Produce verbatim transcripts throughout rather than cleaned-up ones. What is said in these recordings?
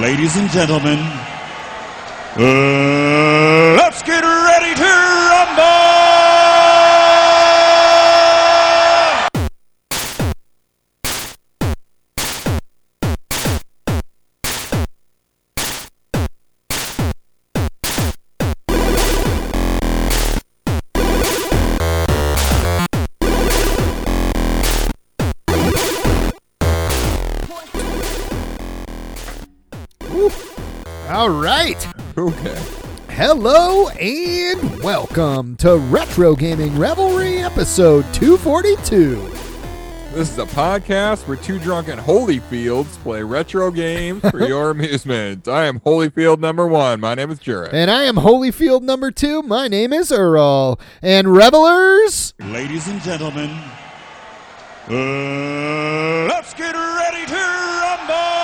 Ladies and gentlemen, uh, let's get ready to rumble! All right. Okay. Hello and welcome to Retro Gaming Revelry episode two forty-two. This is a podcast where two drunken Holyfields play retro games for your amusement. I am Holyfield number one. My name is Jarrett. And I am Holyfield number two. My name is Earl. And Revelers, Ladies and gentlemen, uh, let's get ready to rumble!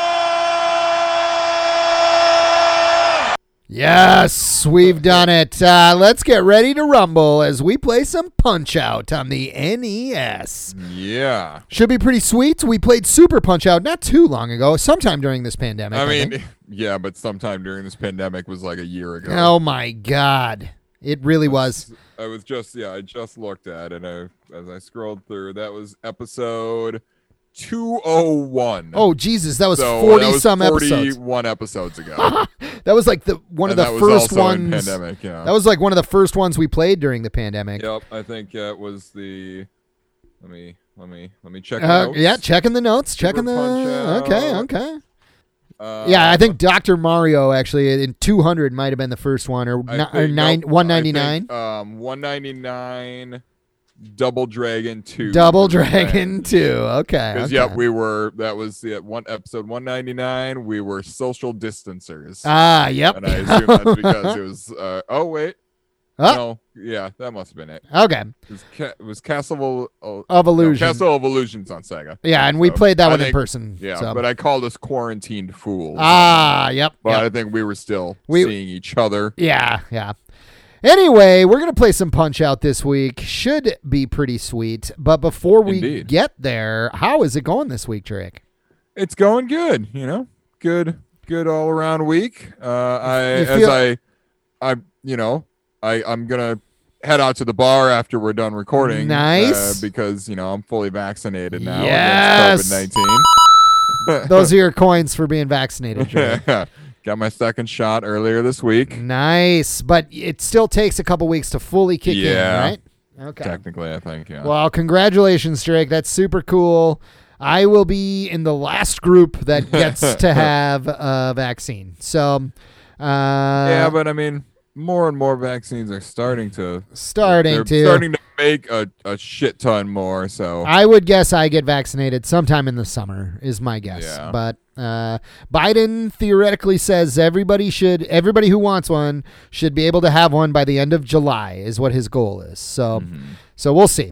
yes, we've done it. Uh, let's get ready to rumble as we play some Punch-Out on the N E S. Yeah. Should be pretty sweet. We played Super Punch-Out not too long ago, sometime during this pandemic. I I mean, think. yeah, but sometime during this pandemic was like a year ago. Oh my God. It really was. I was just, yeah, I just looked at it. I, as I scrolled through, that was episode two oh one. Oh, Jesus, that was so forty-some that was episodes. forty-one episodes ago. That was like the one And of the that first was also in ones. pandemic, yeah. That was like one of the first ones we played during the pandemic. Yep, I think uh, it was the. Let me let me let me check. the Uh, notes. yeah, checking the notes, checking the. Punch-Out. Okay, okay. Uh, Yeah, I think Doctor Mario actually in two hundred might have been the first one, or, I ni- or think- nine nope, one I ninety nine. think, Um, one ninety nine. Double Dragon two. Double Dragon two. Okay. Because okay. yeah, we were. That was the one episode one ninety nine. We were social distancers. Ah, yep. And I assume that's because it was. Uh, oh wait. Oh. No. Yeah, that must have been it. Okay. It was, ca- it was Castle of, Of no, Illusion. Castle of Illusions on Sega. Yeah, and we So, played that I one in think- person. Yeah, so. but I called us quarantined fools. Ah, yep. But yep. I think we were still We- seeing each other. Yeah, yeah. Anyway, we're going to play some Punch-Out this week. Should be pretty sweet. But before we Indeed. get there, how is it going this week, Drake? It's going good, you know, good, good all around week. Uh, I You as feel- I, I, you know, I I'm gonna head out to the bar after we're done recording. Nice. uh, because you know I'm fully vaccinated now Yes. against COVID nineteen. Those are your coins for being vaccinated, Drake. Got my second shot earlier this week. Nice. But it still takes a couple weeks to fully kick Yeah. in, right? Okay. Technically, I think. Yeah. Well, congratulations, Drake. That's super cool. I will be in the last group that gets to have a vaccine. So, uh, yeah, but I mean, more and more vaccines are starting to starting they're to. starting to make a, a shit ton more. So I would guess I get vaccinated sometime in the summer is my guess. Yeah. But uh, Biden theoretically says everybody should, everybody who wants one should be able to have one by the end of July is what his goal is. So, Mhm. so we'll see.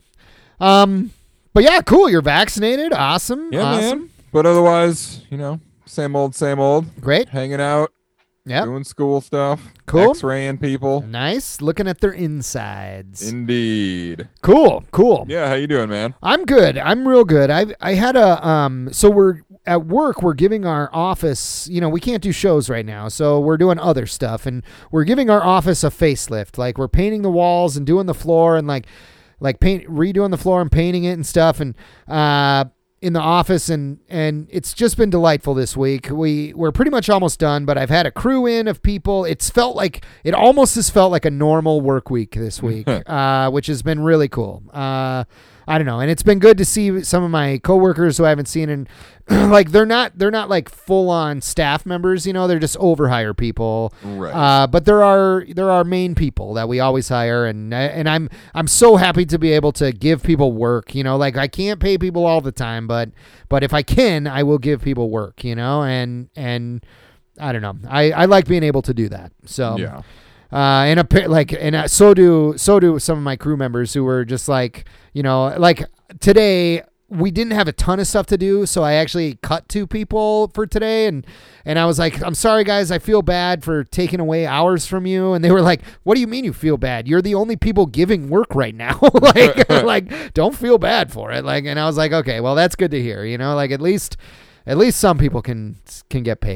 Um, but yeah, cool. You're vaccinated. Awesome. yeah, awesome. man. But otherwise, you know, same old, same old. Great. Hanging out, Yep. doing school stuff, Cool. X-raying people. Nice. Looking at their insides. Indeed. Cool. Cool. Yeah, how you doing, man? I'm good. I'm real good. I I had a um. So we're at work. We're giving our office. You know, we can't do shows right now, so we're doing other stuff, and we're giving our office a facelift. Like we're painting the walls and doing the floor, and like like paint redoing the floor and painting it and stuff, and uh. in the office, and and it's just been delightful this week. We we're pretty much almost done, but I've had a crew in of people. It's felt like it almost has felt like a normal work week this week, uh, which has been really cool. Uh, I don't know, and it's been good to see some of my coworkers who I haven't seen, and like they're not they're not like full on staff members, you know, they're just overhire people. Right. Uh, but there are there are main people that we always hire, and and I'm I'm so happy to be able to give people work. You know, like I can't pay people all the time, but but if I can, I will give people work. You know, and and I don't know, I, I like being able to do that. So yeah. Uh, and a pa- like, and uh, so do so do some of my crew members who were just like, you know, like today we didn't have a ton of stuff to do, so I actually cut two people for today, and and I was like, I'm sorry guys, I feel bad for taking away hours from you, and they were like, what do you mean you feel bad? You're the only people giving work right now, like like don't feel bad for it, like, and I was like, okay, well that's good to hear, you know, like at least at least some people can can get paid.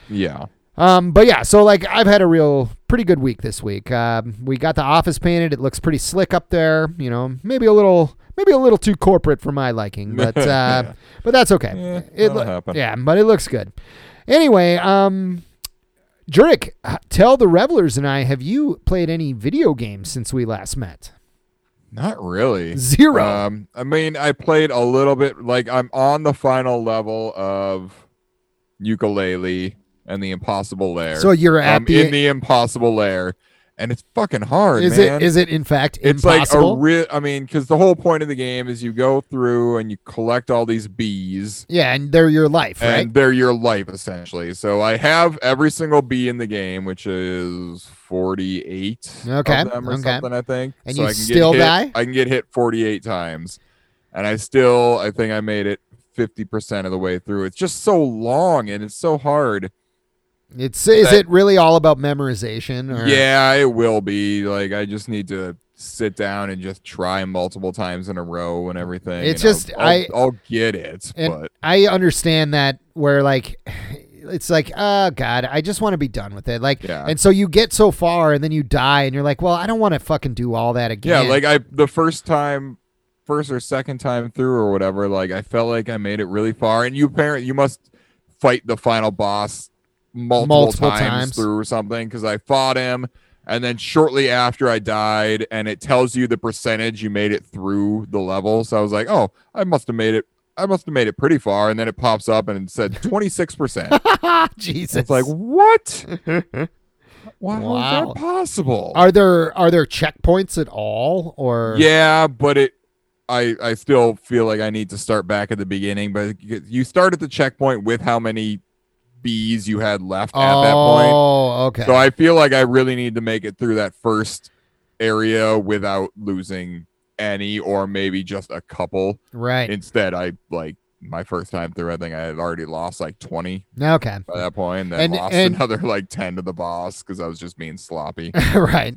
Yeah. Um, but yeah, so like I've had a real pretty good week this week. Um, we got the office painted. It looks pretty slick up there. You know, maybe a little, maybe a little too corporate for my liking, but uh, Yeah. but that's okay. Yeah, it that'll happen. yeah, but it looks good. Anyway, um, Jurek, tell the revelers and I, have you played any video games since we last met? Not really. Zero. Um, I mean, I played a little bit. Like I'm on the final level of Yooka-Laylee and the Impossible Lair. So you're at um, the, in the Impossible Lair, and it's fucking hard. is man. it is it in fact It's impossible? like a real. I mean, because the whole point of the game is you go through and you collect all these bees. Yeah, and they're your life, right? And they're your life, essentially. So I have every single bee in the game, which is forty-eight Okay, of them or okay. something, I think. And so you I can still get hit, die? I can get hit forty-eight times. And I still, I think I made it fifty percent of the way through. It's just so long and it's so hard. It's is that- it really all about memorization? Or? Yeah, it will be. Like, I just need to sit down and just try multiple times in a row and everything. It's and just- I'll, I'll, I- I'll get it, And but I understand that where like it's like, oh God, I just want to be done with it. Like, Yeah. and so you get so far and then you die and you're like, well, I don't want to fucking do all that again. yeah, like I the first time, first or second time through or whatever, like I felt like I made it really far. And you apparently you must fight the final boss multiple, Multiple times, times. through or something, because I fought him. And then shortly after I died, and it tells you the percentage you made it through the level. So I was like, oh, I must have made it. I must have made it pretty far. And then it pops up and it said twenty-six percent. Jesus. It's like, what? Wow, Wow. is that possible? Are there are there checkpoints at all or Yeah, but it. I I still feel like I need to start back at the beginning. But you start at the checkpoint with how many bees you had left Oh, at that point. okay. So I feel like I really need to make it through that first area without losing any, or maybe just a couple. right. Instead, I like my first time through, I think I had already lost like twenty Okay. by that point, and then And- lost and- another like ten to the boss because I was just being sloppy. right.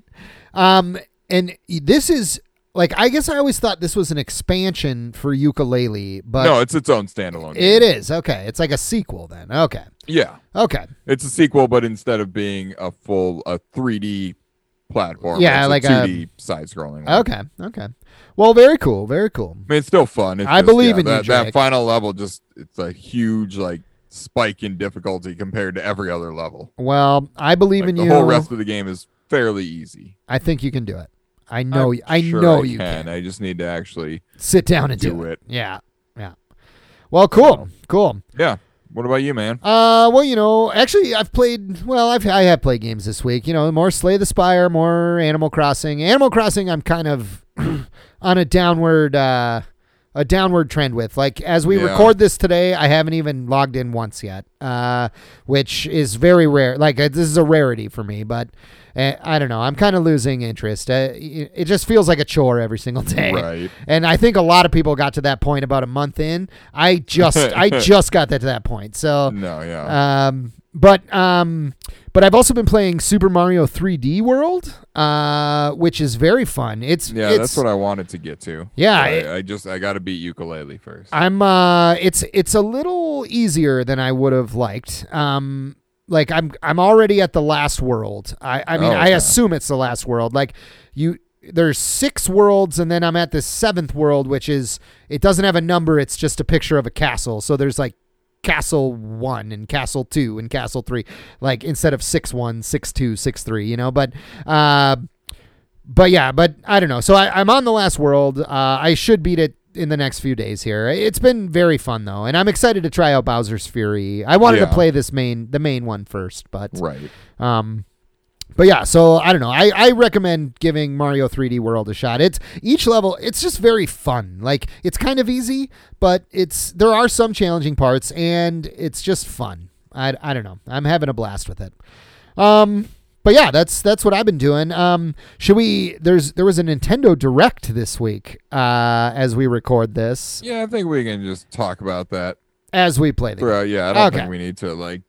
Um and this is like I guess I always thought this was an expansion for Yooka-Laylee, but No, it's its own standalone. it game. is. Okay. It's like a sequel then. Okay. Yeah, Okay. it's a sequel, but instead of being a full a three D platform, Yeah, it's like a a- two D side scrolling. one. Okay. Okay. Well, very cool. Very cool. I mean, it's still fun. It's I just, believe yeah, in you, that, that Jake. final level. Just it's a huge like spike in difficulty compared to every other level. Well, I believe Like, in the you. whole rest of the game is fairly easy. I think you can do it. I know. I'm I sure know I you can. can. I just need to actually. Sit down and do, do it. it. Yeah. Yeah. Well, cool. Cool. Yeah. What about you, man? Uh, well, you know, actually, I've played. Well, I've I have played games this week. You know, more Slay the Spire, more Animal Crossing. Animal Crossing, I'm kind of on a downward, uh, a downward trend with. Like as we Yeah. record this today, I haven't even logged in once yet, uh, which is very rare. Like uh, this is a rarity for me, but uh, I don't know. I'm kind of losing interest. Uh, it it just feels like a chore every single day. Right. And I think a lot of people got to that point about a month in. I just I just got that to that point. So No. Yeah. um but um but I've also been playing Super Mario three D World, uh which is very fun. It's yeah. it's, That's what I wanted to get to. Yeah, I, it- I just I got to beat Yooka-Laylee first. I'm uh it's it's a little easier than I would have liked. Um like I'm I'm already at the last world. I I mean Oh, I okay. assume it's the last world. Like you there's six worlds and then I'm at the seventh world, which is it doesn't have a number, it's just a picture of a castle. So there's like Castle one and Castle two and Castle three, like instead of six one, six two, six three, you know. But, uh, but yeah, but I don't know. So I, I'm on the last world. Uh, I should beat it in the next few days here. It's been very fun though, and I'm excited to try out Bowser's Fury. I wanted to Yeah. play this main, the main one first, but Right. um, but yeah, so I don't know. I, I recommend giving Mario three D World a shot. It's each level. It's just very fun. Like it's kind of easy, but it's there are some challenging parts, and it's just fun. I, I don't know. I'm having a blast with it. Um, but yeah, that's that's what I've been doing. Um, should we? There's there was a Nintendo Direct this week. Uh, as we record this, Yeah, I think we can just talk about that as we play the game. throughout. Yeah, I don't Okay. think we need to like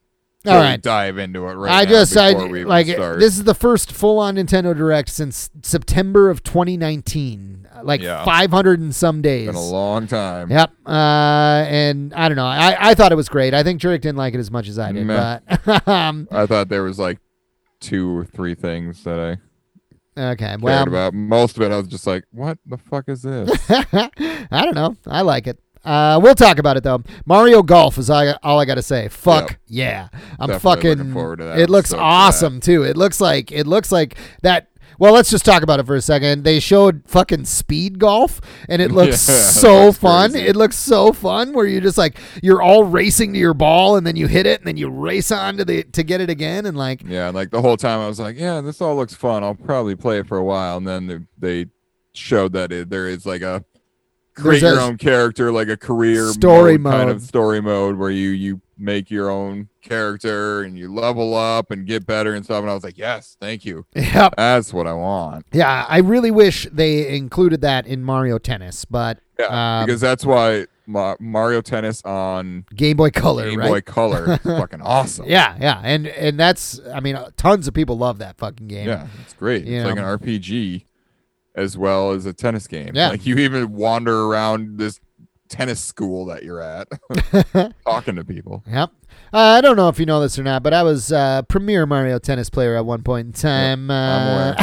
All right. dive into it right I now just I before we even like start. this is the first full-on Nintendo Direct since September of twenty nineteen. Like Yeah. five hundred and some days. Been a long time. Yep. Uh, and I don't know. I, I thought it was great. I think Jurek didn't like it as much as I did. Meh. But um, I thought there was like two or three things that I okay. cared Well, about. Most of it, I was just like, "What the fuck is this?" I don't know. I like it. Uh, we'll talk about it though. Mario Golf is all I, all I got to say. Fuck Yep. yeah! I'm Definitely fucking. looking forward to that. It looks I'm so awesome too. It looks like it looks like that. Well, let's just talk about it for a second. They showed fucking speed golf, and it looks Yeah, so that's fun. crazy. It looks so fun where you're just like you're all racing to your ball, and then you hit it, and then you race on to the to get it again, and like Yeah, and like the whole time I was like, "Yeah, this all looks fun. I'll probably play it for a while." And then they, they showed that it, there is like a create There's your a own character, like a career story mode, kind mode. of story mode where you you make your own character and you level up and get better and stuff. And I was like, "Yes, thank you. yep. That's what I want." Yeah, I really wish they included that in Mario Tennis, but Yeah, um, because that's why Ma- Mario Tennis on Game Boy Color, Game right? Boy Color is fucking awesome. Yeah, yeah, and and that's I mean, tons of people love that fucking game. Yeah, it's great. You It's like know. an R P G as well as a tennis game. Yeah. Like you even wander around this tennis school that you're at talking to people. Yep. Uh, I don't know if you know this or not, but I was uh, premier Mario Tennis player at one point in time. I'm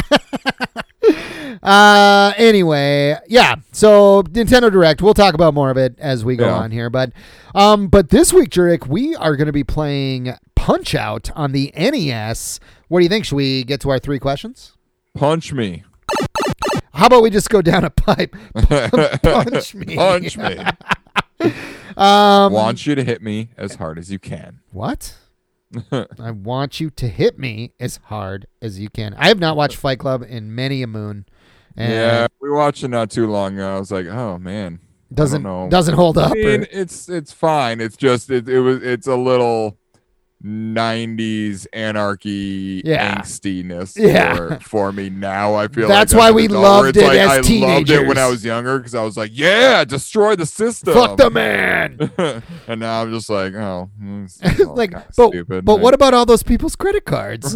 uh, uh, anyway, yeah. So Nintendo Direct. We'll talk about more of it as we go Yeah. on here, but um, but this week, Jurek, we are going to be playing Punch Out on the N E S. What do you think? Should we get to our three questions? Punch me. How about we just go down a pipe? Punch me. Punch me. Um, Want you to hit me as hard as you can. What? I want you to hit me as hard as you can. I have not watched Fight Club in many a moon. And Yeah, we watched it not too long ago. I was like, oh man. doesn't know. doesn't hold up. I mean, or- it's it's fine. It's just it, it was it's a little nineties anarchy Yeah. angstiness Yeah. for, for me now. I feel That's like why I'm an we adult, loved where it's it like, as I loved it when teenagers. I was younger because I was like, yeah, destroy the system. Fuck the man. And now I'm just like, oh, mm, this is all like, kinda but stupid. but what about all those people's credit cards?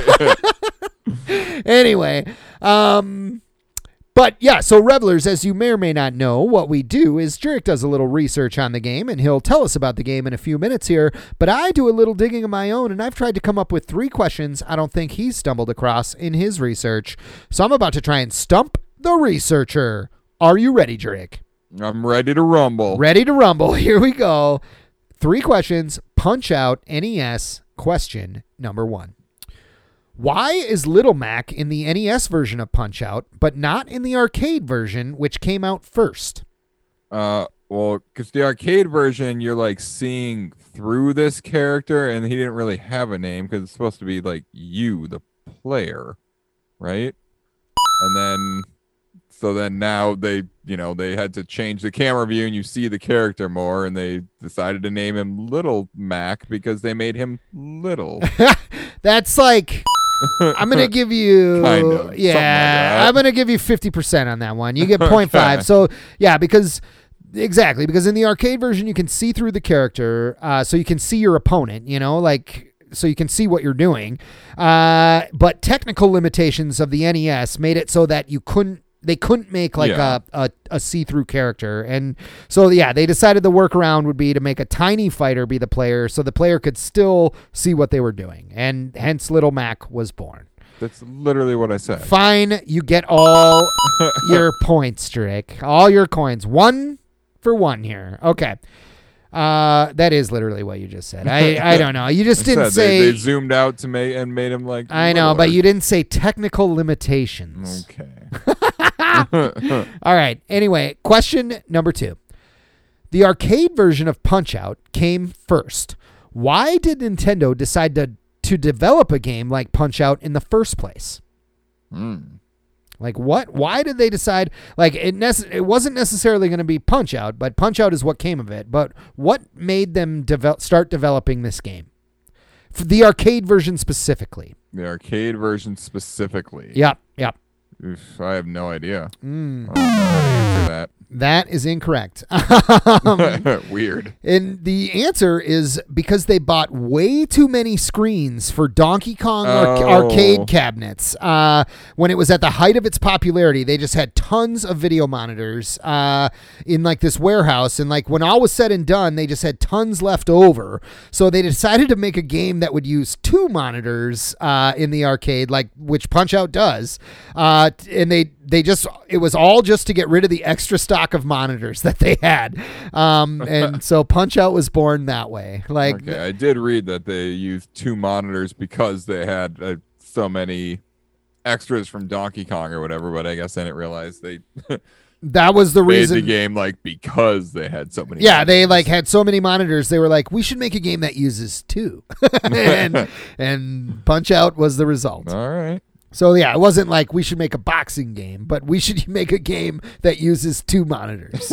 Anyway, um, but yeah, so Revelers, as you may or may not know, what we do is Jurek does a little research on the game, and he'll tell us about the game in a few minutes here, but I do a little digging of my own, and I've tried to come up with three questions I don't think he's stumbled across in his research. So I'm about to try and stump the researcher. Are you ready, Jurek? I'm ready to rumble. Ready to rumble. Here we go. Three questions. Punch Out N E S. Question number one. Why is Little Mac in the N E S version of Punch Out, but not in the arcade version, which came out first? Uh, well, because the arcade version, you're like seeing through this character, and he didn't really have a name because it's supposed to be like you, the player, right? And then, so then now they, you know, they had to change the camera view, and you see the character more, and they decided to name him Little Mac because they made him little. That's like, I'm going to give you, Kind of, something like yeah, that. I'm going to give you fifty percent on that one. You get zero point five. Okay. So, yeah, because, exactly, because in the arcade version, you can see through the character, uh, so you can see your opponent, you know, like, so you can see what you're doing. Uh, but technical limitations of the N E S made it so that you couldn't, they couldn't make like Yeah. a, a, a see-through character. And so, yeah, they decided the workaround would be to make a tiny fighter be the player so the player could still see what they were doing. And hence Little Mac was born. That's literally what I said. Fine, you get all your points, Drake. All your coins. One for one here. Okay. Uh, that is literally what you just said. I, I don't know. You just I didn't said say... they, they zoomed out to make and made him like. I know, but littler. you didn't say technical limitations. Okay. All right. Anyway, question number two. The arcade version of Punch-Out came first. Why did Nintendo decide to, to develop a game like Punch-Out in the first place? Mm. Like what? Why did they decide? Like it. Nece- it wasn't necessarily going to be Punch Out, but Punch Out is what came of it. But what made them develop, start developing this game, for the arcade version specifically? The arcade version specifically. Yep. Yep. Oof, I have no idea. Mm. I don't know how to answer that. That is incorrect. um, Weird. And the answer is because they bought way too many screens for Donkey Kong arc- Oh. arcade cabinets. Uh, when it was at the height of its popularity, they just had tons of video monitors uh, in like this warehouse. And like when all was said and done, they just had tons left over. So they decided to make a game that would use two monitors uh, in the arcade, like which Punch Out does. Uh, and they they just it was all just to get rid of the extra stock of monitors that they had. Um, and so Punch Out was born that way. Like, Okay, I did read that they used two monitors because they had uh, so many extras from Donkey Kong or whatever, but I guess I didn't realize they that was the made reason. the game like because they had so many. Yeah, they monitors. like had so many monitors. They were like, we should make a game that uses two, and and Punch Out was the result. All right. So yeah, it wasn't like we should make a boxing game, but we should make a game that uses two monitors.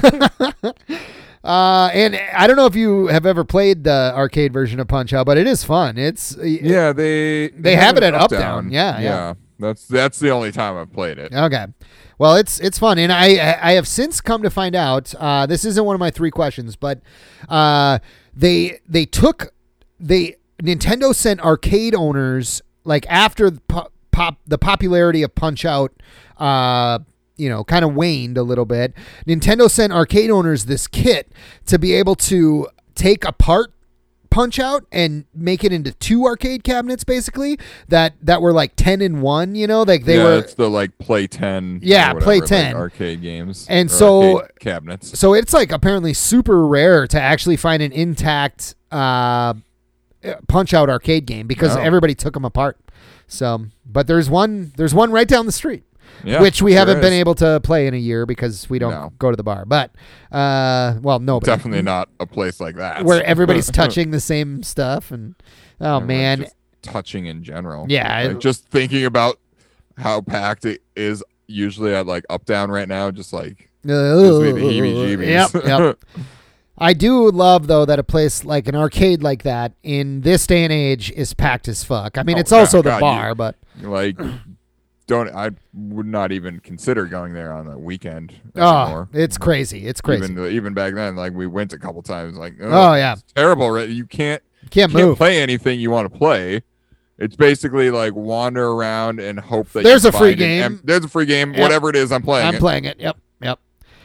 uh, and I don't know if you have ever played the arcade version of Punch Out, but it is fun. It's Yeah, they They have it at Up Down. Yeah, yeah. That's that's the only time I've played it. Okay. Well, it's it's fun, and I I have since come to find out uh, this isn't one of my three questions, but uh, they they took they Nintendo sent arcade owners like after the pop, pop the popularity of Punch Out, uh, you know, kind of waned a little bit. Nintendo sent arcade owners this kit to be able to take apart Punch Out and make it into two arcade cabinets, basically that that were like ten in one. You know, like they yeah, were. it's the like Play ten. Yeah, or whatever, Play like, ten. arcade games And or so- arcade cabinets. So it's like apparently super rare to actually find an intact uh, Punch Out arcade game because Oh. everybody took them apart. So, but there's one there's one right down the street. Yeah, which we sure haven't been is. able to play in a year because we don't No. go to the bar. But, uh, well, no, Definitely not a place like that where everybody's touching the same stuff. And, oh, Everyone's man. just touching in general. Yeah, Like, it- just thinking about how packed it is usually at like Up Down right now, just like gives me the heebie-jeebies. Yep, yep. I do love, though, that a place like an arcade like that in this day and age is packed as fuck. I mean, Oh, it's yeah, also the God, bar, you- but like don't I would not even consider going there on a weekend oh, anymore. it's crazy. It's crazy. Even even back then, like we went a couple times. Like oh, Oh, yeah. it's terrible. Right? You can't Can't can't move. play anything you want to play. It's basically like wander around and hope that There's you a free find an game. em- there's a free game. Yep. Whatever it is, I'm playing. I'm it. playing it. Yep, yep.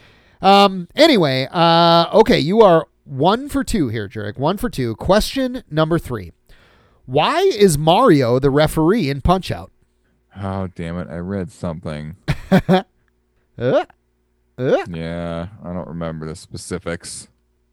Um. Anyway, uh, okay, you are one for two here, Jurek. One for two. Question number three. Why is Mario the referee in Punch Out? Oh damn it! I read something. Uh, uh, Yeah, I don't remember the specifics.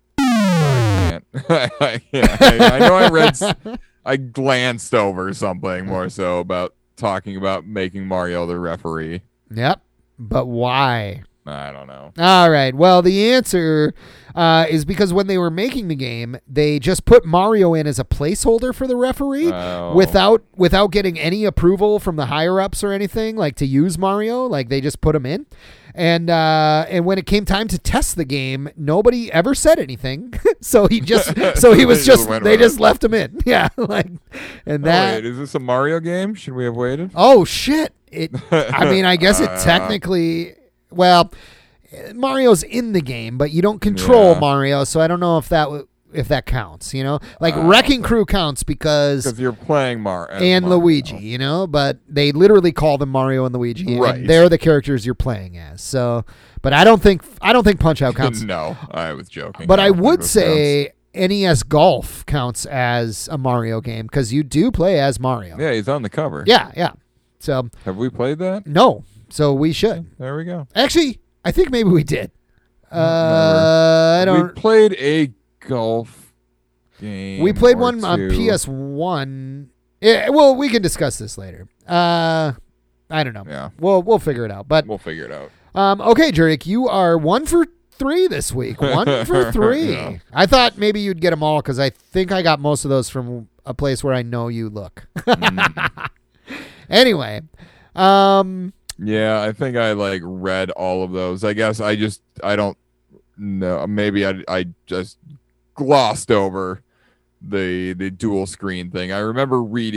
I can't. I, can't. I, I know I read. s- I glanced over something more so about talking about making Mario the referee. yep. But why? I don't know. All right. Well, the answer uh, is because when they were making the game, they just put Mario in as a placeholder for the referee Oh. without without getting any approval from the higher ups or anything, like to use Mario. Like they just put him in, and uh, and when it came time to test the game, nobody ever said anything. so he just so he was They just just went they with just it. left him in. Yeah, like and Oh, that. wait, is this a Mario game? Should we have waited? Oh shit! It. I mean, I guess it Uh, technically. Well, Mario's in the game, but you don't control Yeah. Mario, so I don't know if that w- if that counts. You know, like Uh, Wrecking Crew counts because Because you're playing Mar as and Mario. Luigi. You know, but they literally call them Mario and Luigi, Right. and they're the characters you're playing as. So, but I don't think I don't think Punch Out counts. No, I was joking. But I don't think would this say N E S Golf counts as a Mario game because you do play as Mario. counts. Yeah, he's on the cover. yeah, yeah. So Have we played that? no, so we should. There we go. Actually, I think maybe we did. Uh, I don't. We played a golf game. We played or one on two. P S one. Yeah, well, we can discuss this later. Uh, I don't know. Yeah, We'll we'll figure it out. But we'll figure it out. um, okay, Jurek, you are one for three this week. One for three. Yeah. I thought maybe you'd get them all because I think I got most of those from a place where I know you look. Mm. Anyway, um, Yeah, I think I like read all of those. I guess I just I don't know. Maybe I I just glossed over the the dual screen thing. I remember reading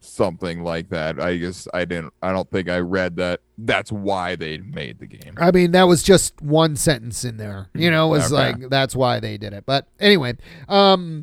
something like that. I guess I didn't. I don't think I read that. That's why they made the game. I mean, that was just one sentence in there. You know, it was Okay. like that's why they did it. But anyway, um,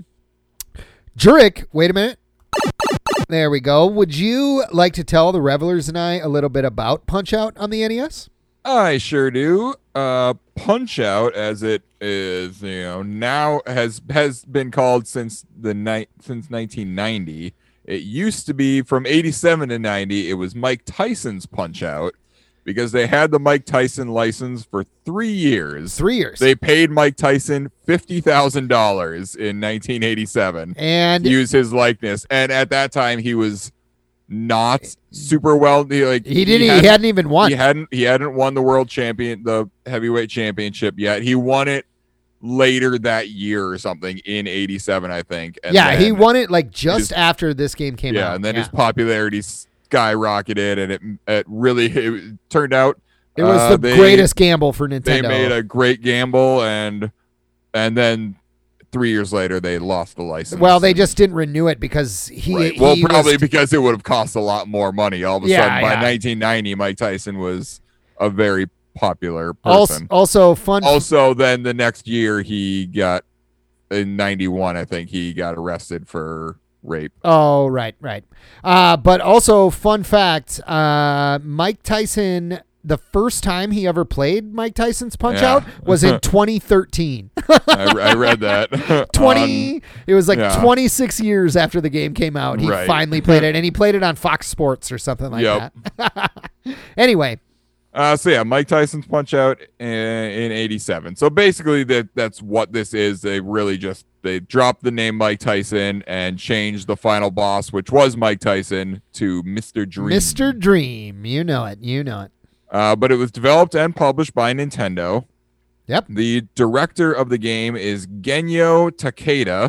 Jurek, wait a minute. There we go. Would you like to tell the revelers and I a little bit about Punch Out on the N E S? I sure do. Uh, Punch Out, as it is, you know, now has has been called since the night since nineteen ninety. It used to be from eighty-seven to ninety. It was Mike Tyson's Punch Out because they had the Mike Tyson license for three years. Three years. They paid Mike Tyson fifty thousand dollars in nineteen eighty-seven and to use his likeness, and at that time he was not super well. He, like he didn't. He hadn't- hadn't even won. He hadn't he hadn't won the world champion the heavyweight championship yet. He won it later that year or something in eighty-seven, I think. And yeah, he then- won it like just his- after this game came Yeah, out. and then yeah. his popularity skyrocketed, and it it really it turned out It was uh, the they- greatest gamble for Nintendo. They made a great gamble, and and then three years later they lost the license. well, they just didn't renew it because he. Right. he Well, probably was, because it would have cost a lot more money. All of a Yeah, sudden, by yeah. nineteen ninety, Mike Tyson was a very popular also, person. also fun. Also, then the next year he got in ninety-one, I think he got arrested for rape. Oh, right, right. Uh, but also, fun fact: uh, Mike Tyson. The first time he ever played Mike Tyson's Punch Yeah. Out was in twenty thirteen. I, I read that. twenty. it was like yeah. twenty-six years after the game came out. He Right. finally played it, and he played it on Fox Sports or something like Yep. that. Anyway, Uh, so yeah, Mike Tyson's Punch Out in, in eighty-seven. So basically, that that's what this is. They really just they dropped the name Mike Tyson and changed the final boss, which was Mike Tyson, to Mister Dream. Mister Dream, you know it, you know it. Uh, but it was developed and published by Nintendo. Yep. The director of the game is Genyo Takeda,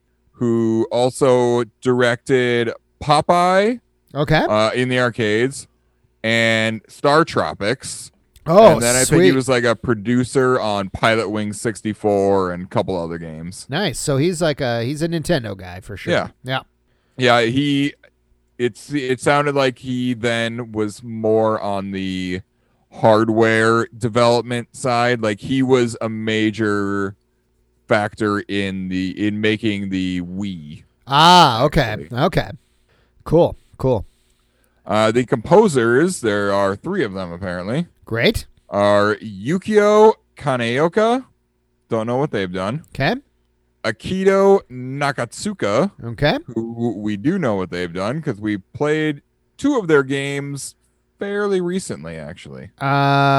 who also directed Popeye Okay. uh, in the arcades and Star Tropics. oh, and then I sweet. think he was like a producer on Pilot Wing sixty-four and a couple other games. Nice. So he's like a he's a Nintendo guy for sure. Yeah. Yeah. Yeah, he it's it sounded like he then was more on the hardware development side. Like he was a major factor in the in making the Wii. Ah, okay. Actually. Okay. Cool. Cool. Uh, the composers, there are three of them apparently, Great. are Yukio Kaneoka. Don't know what they've done. Okay. Akito Nakatsuka, Okay. who we do know what they've done because we played two of their games fairly recently, actually. Uh,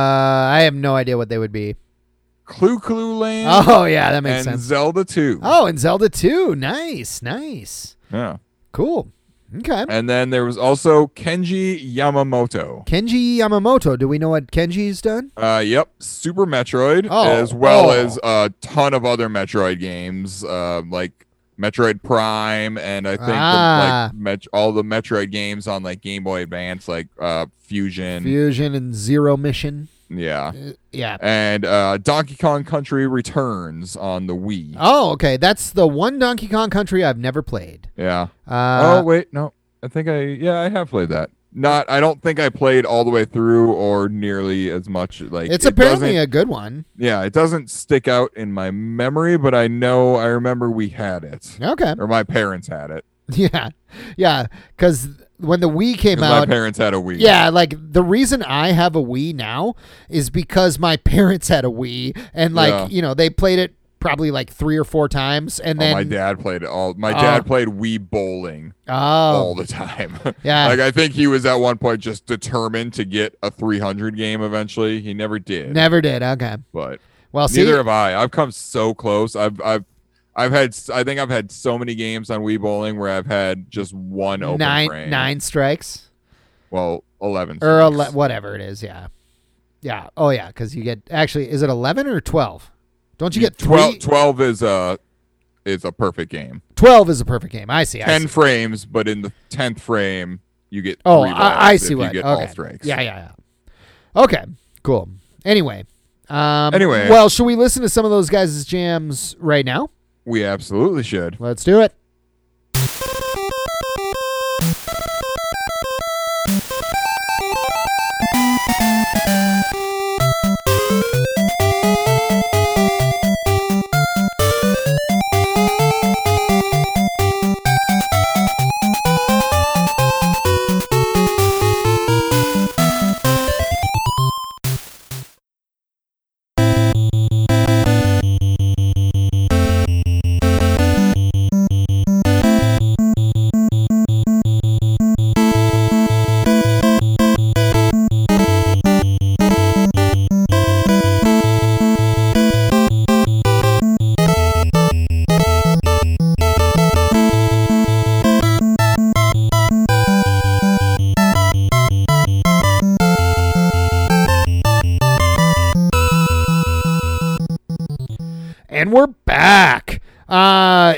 I have no idea what they would be. Clue Clue Lane Oh, yeah, that makes and sense. Zelda two. Oh, and Zelda two. Nice. Nice. Yeah. Cool. Okay. And then there was also Kenji Yamamoto. Kenji Yamamoto. Do we know what Kenji's done? Uh, yep, Super Metroid, Oh, as well oh. as a ton of other Metroid games, uh, like Metroid Prime, and I think Ah. the, like Met- all the Metroid games on like Game Boy Advance, like uh, Fusion. Fusion and Zero Mission. Yeah. Uh, yeah. And uh, Donkey Kong Country Returns on the Wii. Oh, okay. That's the one Donkey Kong Country I've never played. Yeah. Uh, oh wait, no. I think I yeah I have played that. Not I don't think I played all the way through or nearly as much. Like it's it apparently doesn't- a good one. yeah. It doesn't stick out in my memory, but I know I remember we had it Okay. or my parents had it. Yeah. Yeah. Because when the Wii came 'Cause my out. parents had a Wii. Yeah, like the reason I have a Wii now is because my parents had a Wii and like, Yeah. you know, they played it probably like three or four times and Oh, then my dad played it all. My Oh. dad played Wii bowling Oh. all the time. Yeah. Like I think he was at one point just determined to get a three hundred game eventually. He never did. Never did. Okay. But Well, see, neither have I. I've come so close. I've I've I've had I think I've had so many games on Wii Bowling where I've had just one open nine frame. nine strikes Well, eleven. or strikes. ele- whatever it is. Yeah. Yeah. Oh yeah, because you get actually is it eleven or twelve? Don't you get three? twelve, twelve is a is a perfect game. twelve is a perfect game. I see. I Ten see. frames, but in the tenth frame you get Oh, three balls I, I if see you what. get Okay. all strikes. Yeah, yeah, yeah. Okay. Cool. Anyway. Um, Anyway. Well, should we listen to some of those guys' jams right now? We absolutely should. Let's do it.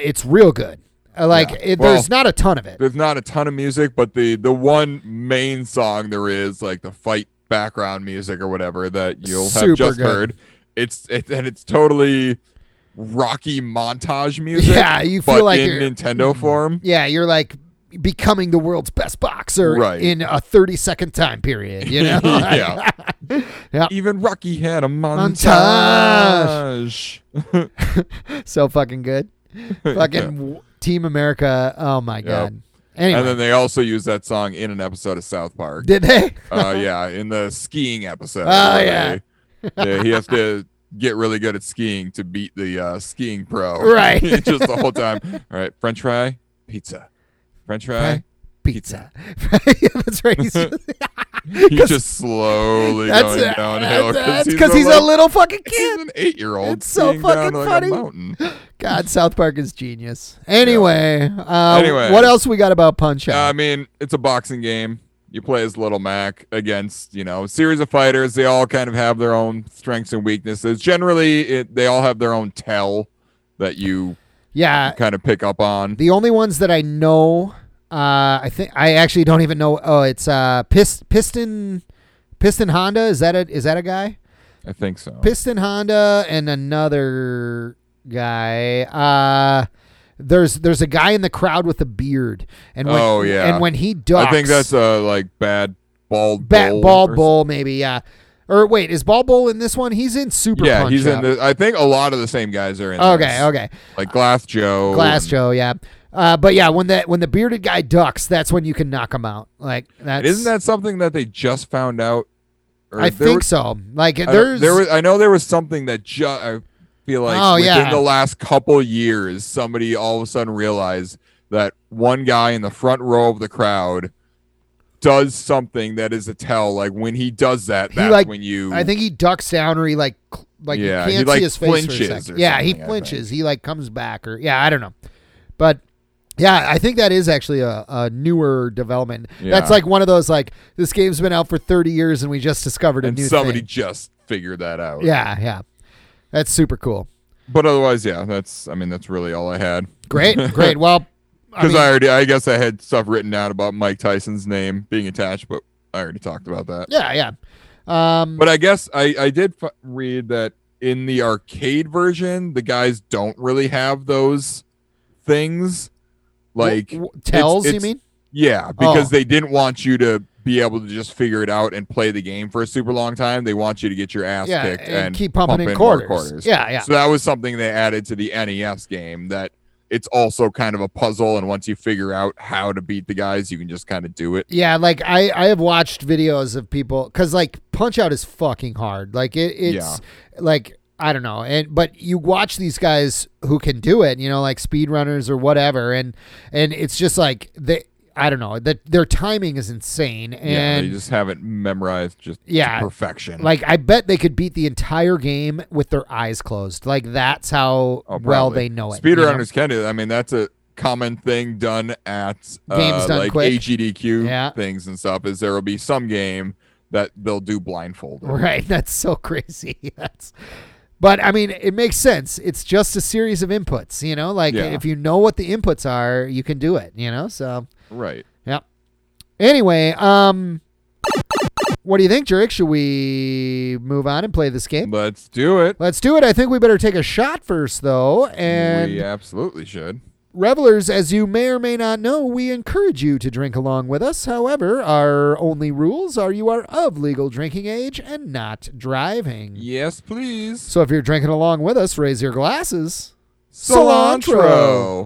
it's real good. Uh, Like Yeah. it, Well, there's not a ton of it. There's not a ton of music, but the the one main song there is, like the fight background music or whatever that you'll Super have just good. heard. It's it, and it's totally Rocky montage music. Yeah, you feel but like in you're- Nintendo form. Yeah, you're like becoming the world's best boxer Right. in a thirty second time period. You know? Yeah. Yeah. Even Rocky had a Montage. montage. So fucking good. Fucking w Team America. Oh my god. Anyway, And then they also use that song in an episode of South Park. did they? uh, yeah, in the skiing episode. Oh, where yeah. they- yeah, he has to get really good at skiing to beat the uh, skiing pro. Right. Just the whole time. All right, French fry, pizza. French fry. Right. Pizza. Yeah, that's right. He's, He's just slowly that's going it. downhill That's because he's, a like- little fucking He's kid. an eight-year-old. It's so skiing down fucking like funny. A mountain. God, South Park is genius. Anyway, uh, Anyway. what else we got about Punch Uh, Out? I mean, it's a boxing game. You play as Little Mac against, you know, a series of fighters. They all kind of have their own strengths and weaknesses. Generally, it, they all have their own tell that you yeah, kind of pick up on. the only ones that I know, uh, I think I actually don't even know. Oh, it's uh, Pist- Piston, Piston Honda. Is that a is that a guy? I think so. Piston Honda and another guy. Uh, there's there's a guy in the crowd with a beard, and when, Oh, yeah. and when he ducks, I think that's a like bad bald Bat bull Bald or Bull, maybe, yeah. Or wait, is Bald Bull in this one? He's in Super Yeah, Punch he's Out. in the. I think a lot of the same guys are in. Okay, this. okay. Like Glass Joe. Glass and- Joe, yeah. Uh, but yeah, when that when the bearded guy ducks, that's when you can knock him out. Like that's Isn't that something that they just found out? Or I there think was- so. Like I don't- there's there was. I know there was something that just. I feel like Oh, within yeah. the last couple years, somebody all of a sudden realized that one guy in the front row of the crowd does something that is a tell. Like when he does that, He, that's like, when you. I think he ducks down or he like cl- like Yeah, you he, can't like, see his face for a flinches second. or Yeah, he something, I flinches. He like comes back or yeah, I don't know. But yeah, I think that is actually a, a newer development. That's Yeah. like one of those like this game's been out for thirty years and we just discovered a and new somebody thing. just figured that out. Yeah, yeah. That's super cool. But otherwise, yeah, that's. I mean, that's really all I had. Great, great. Well, I Because mean, I, already, I guess I had stuff written down about Mike Tyson's name being attached, but I already talked about that. yeah, yeah. Um, But I guess I, I did f- read that in the arcade version, the guys don't really have those things. Like, w- w- tells, it's- you it's- mean? yeah, because Oh. they didn't want you to be able to just figure it out and play the game for a super long time. They want you to get your ass Yeah, kicked and and, keep pumping pump in more quarters. quarters. Yeah, yeah. So that was something they added to the N E S game, that it's also kind of a puzzle, and once you figure out how to beat the guys, you can just kind of do it. Yeah, like I, I have watched videos of people because like Punch Out is fucking hard. Like it, it's like I don't know, and but you watch these guys who can do it, you know, like speedrunners or whatever, and and it's just like they, I don't know, that their timing is insane, yeah, and they just haven't memorized just Yeah, to perfection. like I bet they could beat the entire game with their eyes closed. Like that's how Oh, well probably. they know it. you know? Speedrunners can do that. I mean, that's a common thing done at uh, Games done like quick. H E D Q Yeah. things and stuff. Is there will be some game that they'll do blindfolded. Right, that's so crazy. That's, but I mean, it makes sense. It's just a series of inputs, you know. Like Yeah. if you know what the inputs are, you can do it, you know. So Right. yeah. Anyway, um, what do you think, Jurek? Should we move on and play this game? Let's do it. Let's do it. I think we better take a shot first, though. And we absolutely should. revelers, as you may or may not know, we encourage you to drink along with us. However, our only rules are you are of legal drinking age and not driving. Yes, please. So if you're drinking along with us, raise your glasses. Cilantro.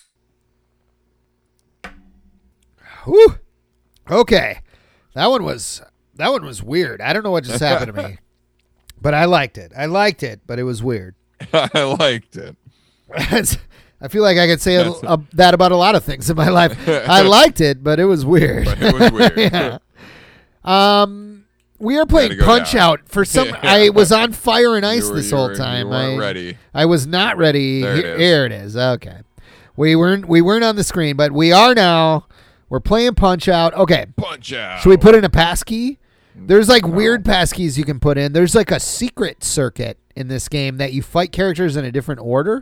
Whew. Okay. That one was that one was weird. I don't know what just happened to me. But I liked it. I liked it, but it was weird. I liked it. I feel like I could say a, a, that about a lot of things in my life. I liked it, but it was weird. But it was weird. Yeah. Um, we are playing Gotta go Punch down. Out. For some, I was on fire and ice You were- this you whole were- time. You weren't I, ready. I was not ready. There it Here- is. Here it is. Okay, we weren't we weren't on the screen, but we are now. We're playing Punch Out. Okay, Punch out. should we put in a passkey? There's like No. weird passkeys you can put in. There's like a secret circuit in this game that you fight characters in a different order.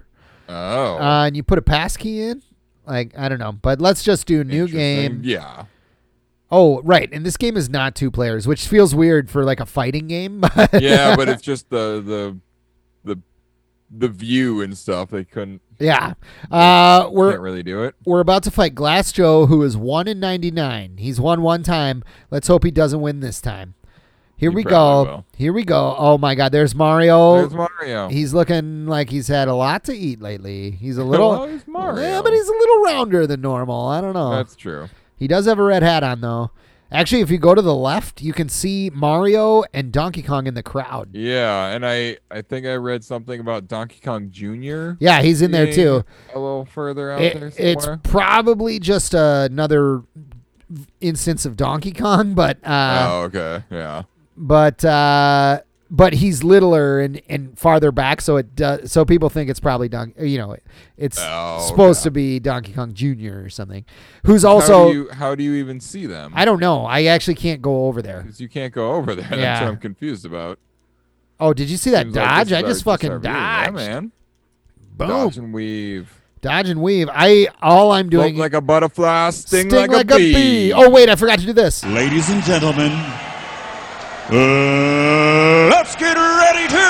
Oh. Uh, and you put a pass key in. Like, I don't know. But let's just do new game. Yeah. Oh, right. And this game is not two players, which feels weird for like a fighting game. Yeah, but it's just the the the the view and stuff. They couldn't. Yeah. Uh, Can't we're really do it. we're about to fight Glass Joe, who is one in ninety-nine. He's won one time. Let's hope he doesn't win this time. Here He we probably go. will. Here we go. Oh my God. There's Mario. There's Mario. He's looking like he's had a lot to eat lately. He's a little. Well, he's Mario. Yeah, but he's a little rounder than normal. I don't know. That's true. He does have a red hat on though. Actually, if you go to the left, you can see Mario and Donkey Kong in the crowd. Yeah, and I I think I read something about Donkey Kong Junior Yeah, he's in there being too. A little further out It- there it's somewhere. probably just another instance of Donkey Kong, but uh, oh, okay. Yeah. but uh, but he's littler and, and farther back, so it does. So people think it's probably Donkey. You know, it, it's Oh, supposed okay. to be Donkey Kong Junior or something. Who's how also do you how do you even see them? I don't know. I actually can't go over there. Because you can't go over there. That's Yeah. what I'm confused about. Oh, did you see that Seems like dodge? this I is just our- fucking this is our dodged. view. Yeah, man. Boom. Dodge and weave. Dodge and weave. I all I'm doing Float like a butterfly, sting, sting like, a, bee. Oh wait, I forgot to do this. Ladies and gentlemen, uh, let's get ready to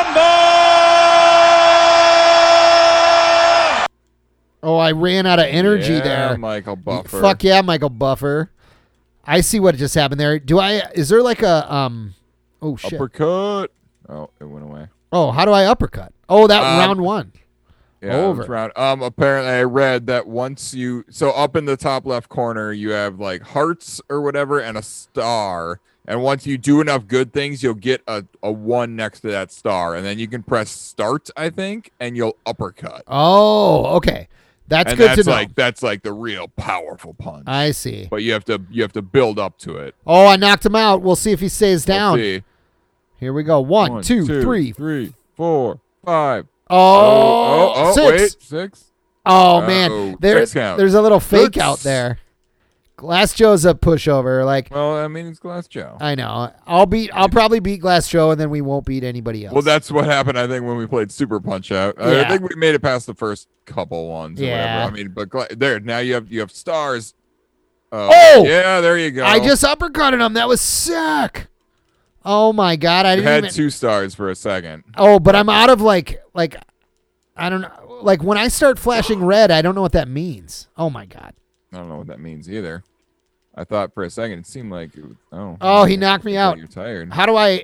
rumble! Oh, I ran out of energy yeah, there. Michael Buffer. Fuck yeah, Michael Buffer. I see what just happened there. Do I? Is there like a um? Oh shit. Uppercut. Oh, it went away. Oh, how do I uppercut? Oh, that Um, round one. Yeah, Over. it was round. Um, apparently, I read that once you so up in the top left corner, you have like hearts or whatever and a star. And once you do enough good things, you'll get a, a one next to that star, and then you can press start, I think, and you'll uppercut. Oh, okay. That's and good that's to know. like that's like the real powerful punch. I see. But you have to you have to build up to it. Oh, I knocked him out. We'll see if he stays down. Let's see. Here we go. One, One, two, two, three. three, four, five. Oh, oh, oh, six. wait, six. Oh Uh-oh. man, there, Six count. there's a little fake Oops. out there. Glass Joe's a pushover. Like Well, I mean, it's Glass Joe. I know. I'll beat. I'll probably beat Glass Joe, and then we won't beat anybody else. Well, that's what happened, I think, when we played Super Punch Out. Yeah. I think we made it past the first couple ones or Yeah. whatever. I mean, but gla- there, now you have you have stars. Uh, Oh! yeah, there you go. I just uppercutted him. That was sick. Oh my god, I You didn't had even. two stars for a second. Oh, but I'm out of like like, I don't know. Like when I start flashing red, I don't know what that means. Oh my god. I don't know what that means either. I thought for a second it seemed like it was, oh. Oh, he knocked me I thought out. You're tired. How do I?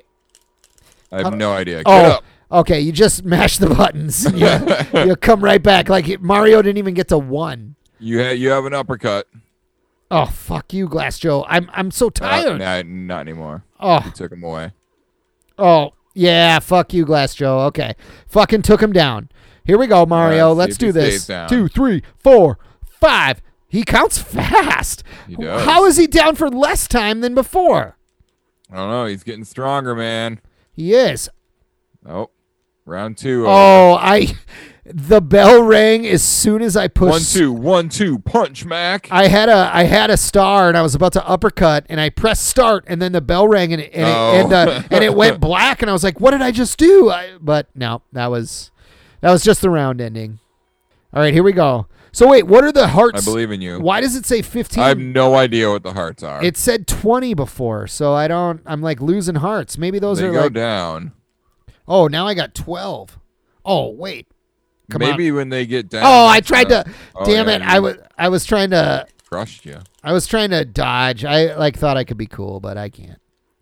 I have how- no idea. Get Oh, up. okay. You just mash the buttons. You, you come right back. Like Mario didn't even get to one. You ha- you have an uppercut. Oh fuck you, Glass Joe. I'm I'm so Uh, tired. nah, not anymore. Oh You took him away. oh yeah. Fuck you, Glass Joe. Okay. Fucking took him down. Here we go, Mario. Alright, see Let's if he do stays this. down. Two, three, four, five. He counts fast. He does. How is he down for less time than before? I don't know. He's getting stronger, man. He is. Oh, round two. Oh, I. The bell rang as soon as I pushed. One two one two punch, Mac. I had a I had a star and I was about to uppercut and I pressed start and then the bell rang and it, and, Oh. it, and, uh, and it went black and I was like, what did I just do? I, but no, that was that was just the round ending. All right, here we go. So wait, what are the I hearts? believe in you. Why does it say fifteen? I have no idea what the hearts are. It said twenty before, so I don't. I'm like losing hearts. Maybe those they are go like. down. Oh, now I got twelve. Oh wait. Come Maybe on. when they get down. Oh, I that's tried not- to. Oh, damn yeah, it! you I was I was trying to. crushed you. I was trying to dodge. I like thought I could be cool, but I can't.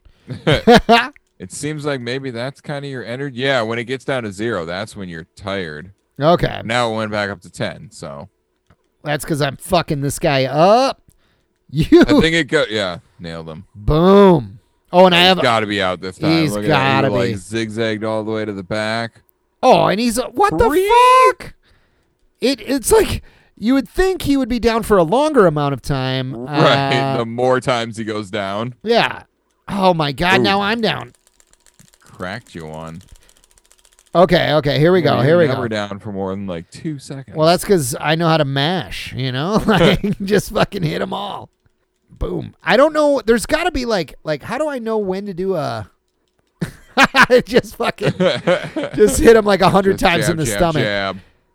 It seems like maybe that's kind of your energy. Yeah, when it gets down to zero, that's when you're tired. Okay, Now it went back up to ten, so that's because I'm fucking this guy up. You I think it go. Yeah, nailed him. boom. Oh, and I have. got to be out this time. He's Look at that. He, gotta be. like zigzagged all the way to the back. Oh, and he's what Three. the fuck? It it's like you would think he would be down for a longer amount of time. Right. Uh, The more times he goes down, yeah. Oh my god! Ooh. Now I'm down. cracked you on. Okay, okay. Here we go. You're Here we never go. down for more than like two seconds. Well, that's because I know how to mash. You know, like just fucking hit them all. Boom. I don't know. There's got to be like like how do I know when to do a? just fucking just hit him like a hundred Just times jab, in the jab, stomach. Jab.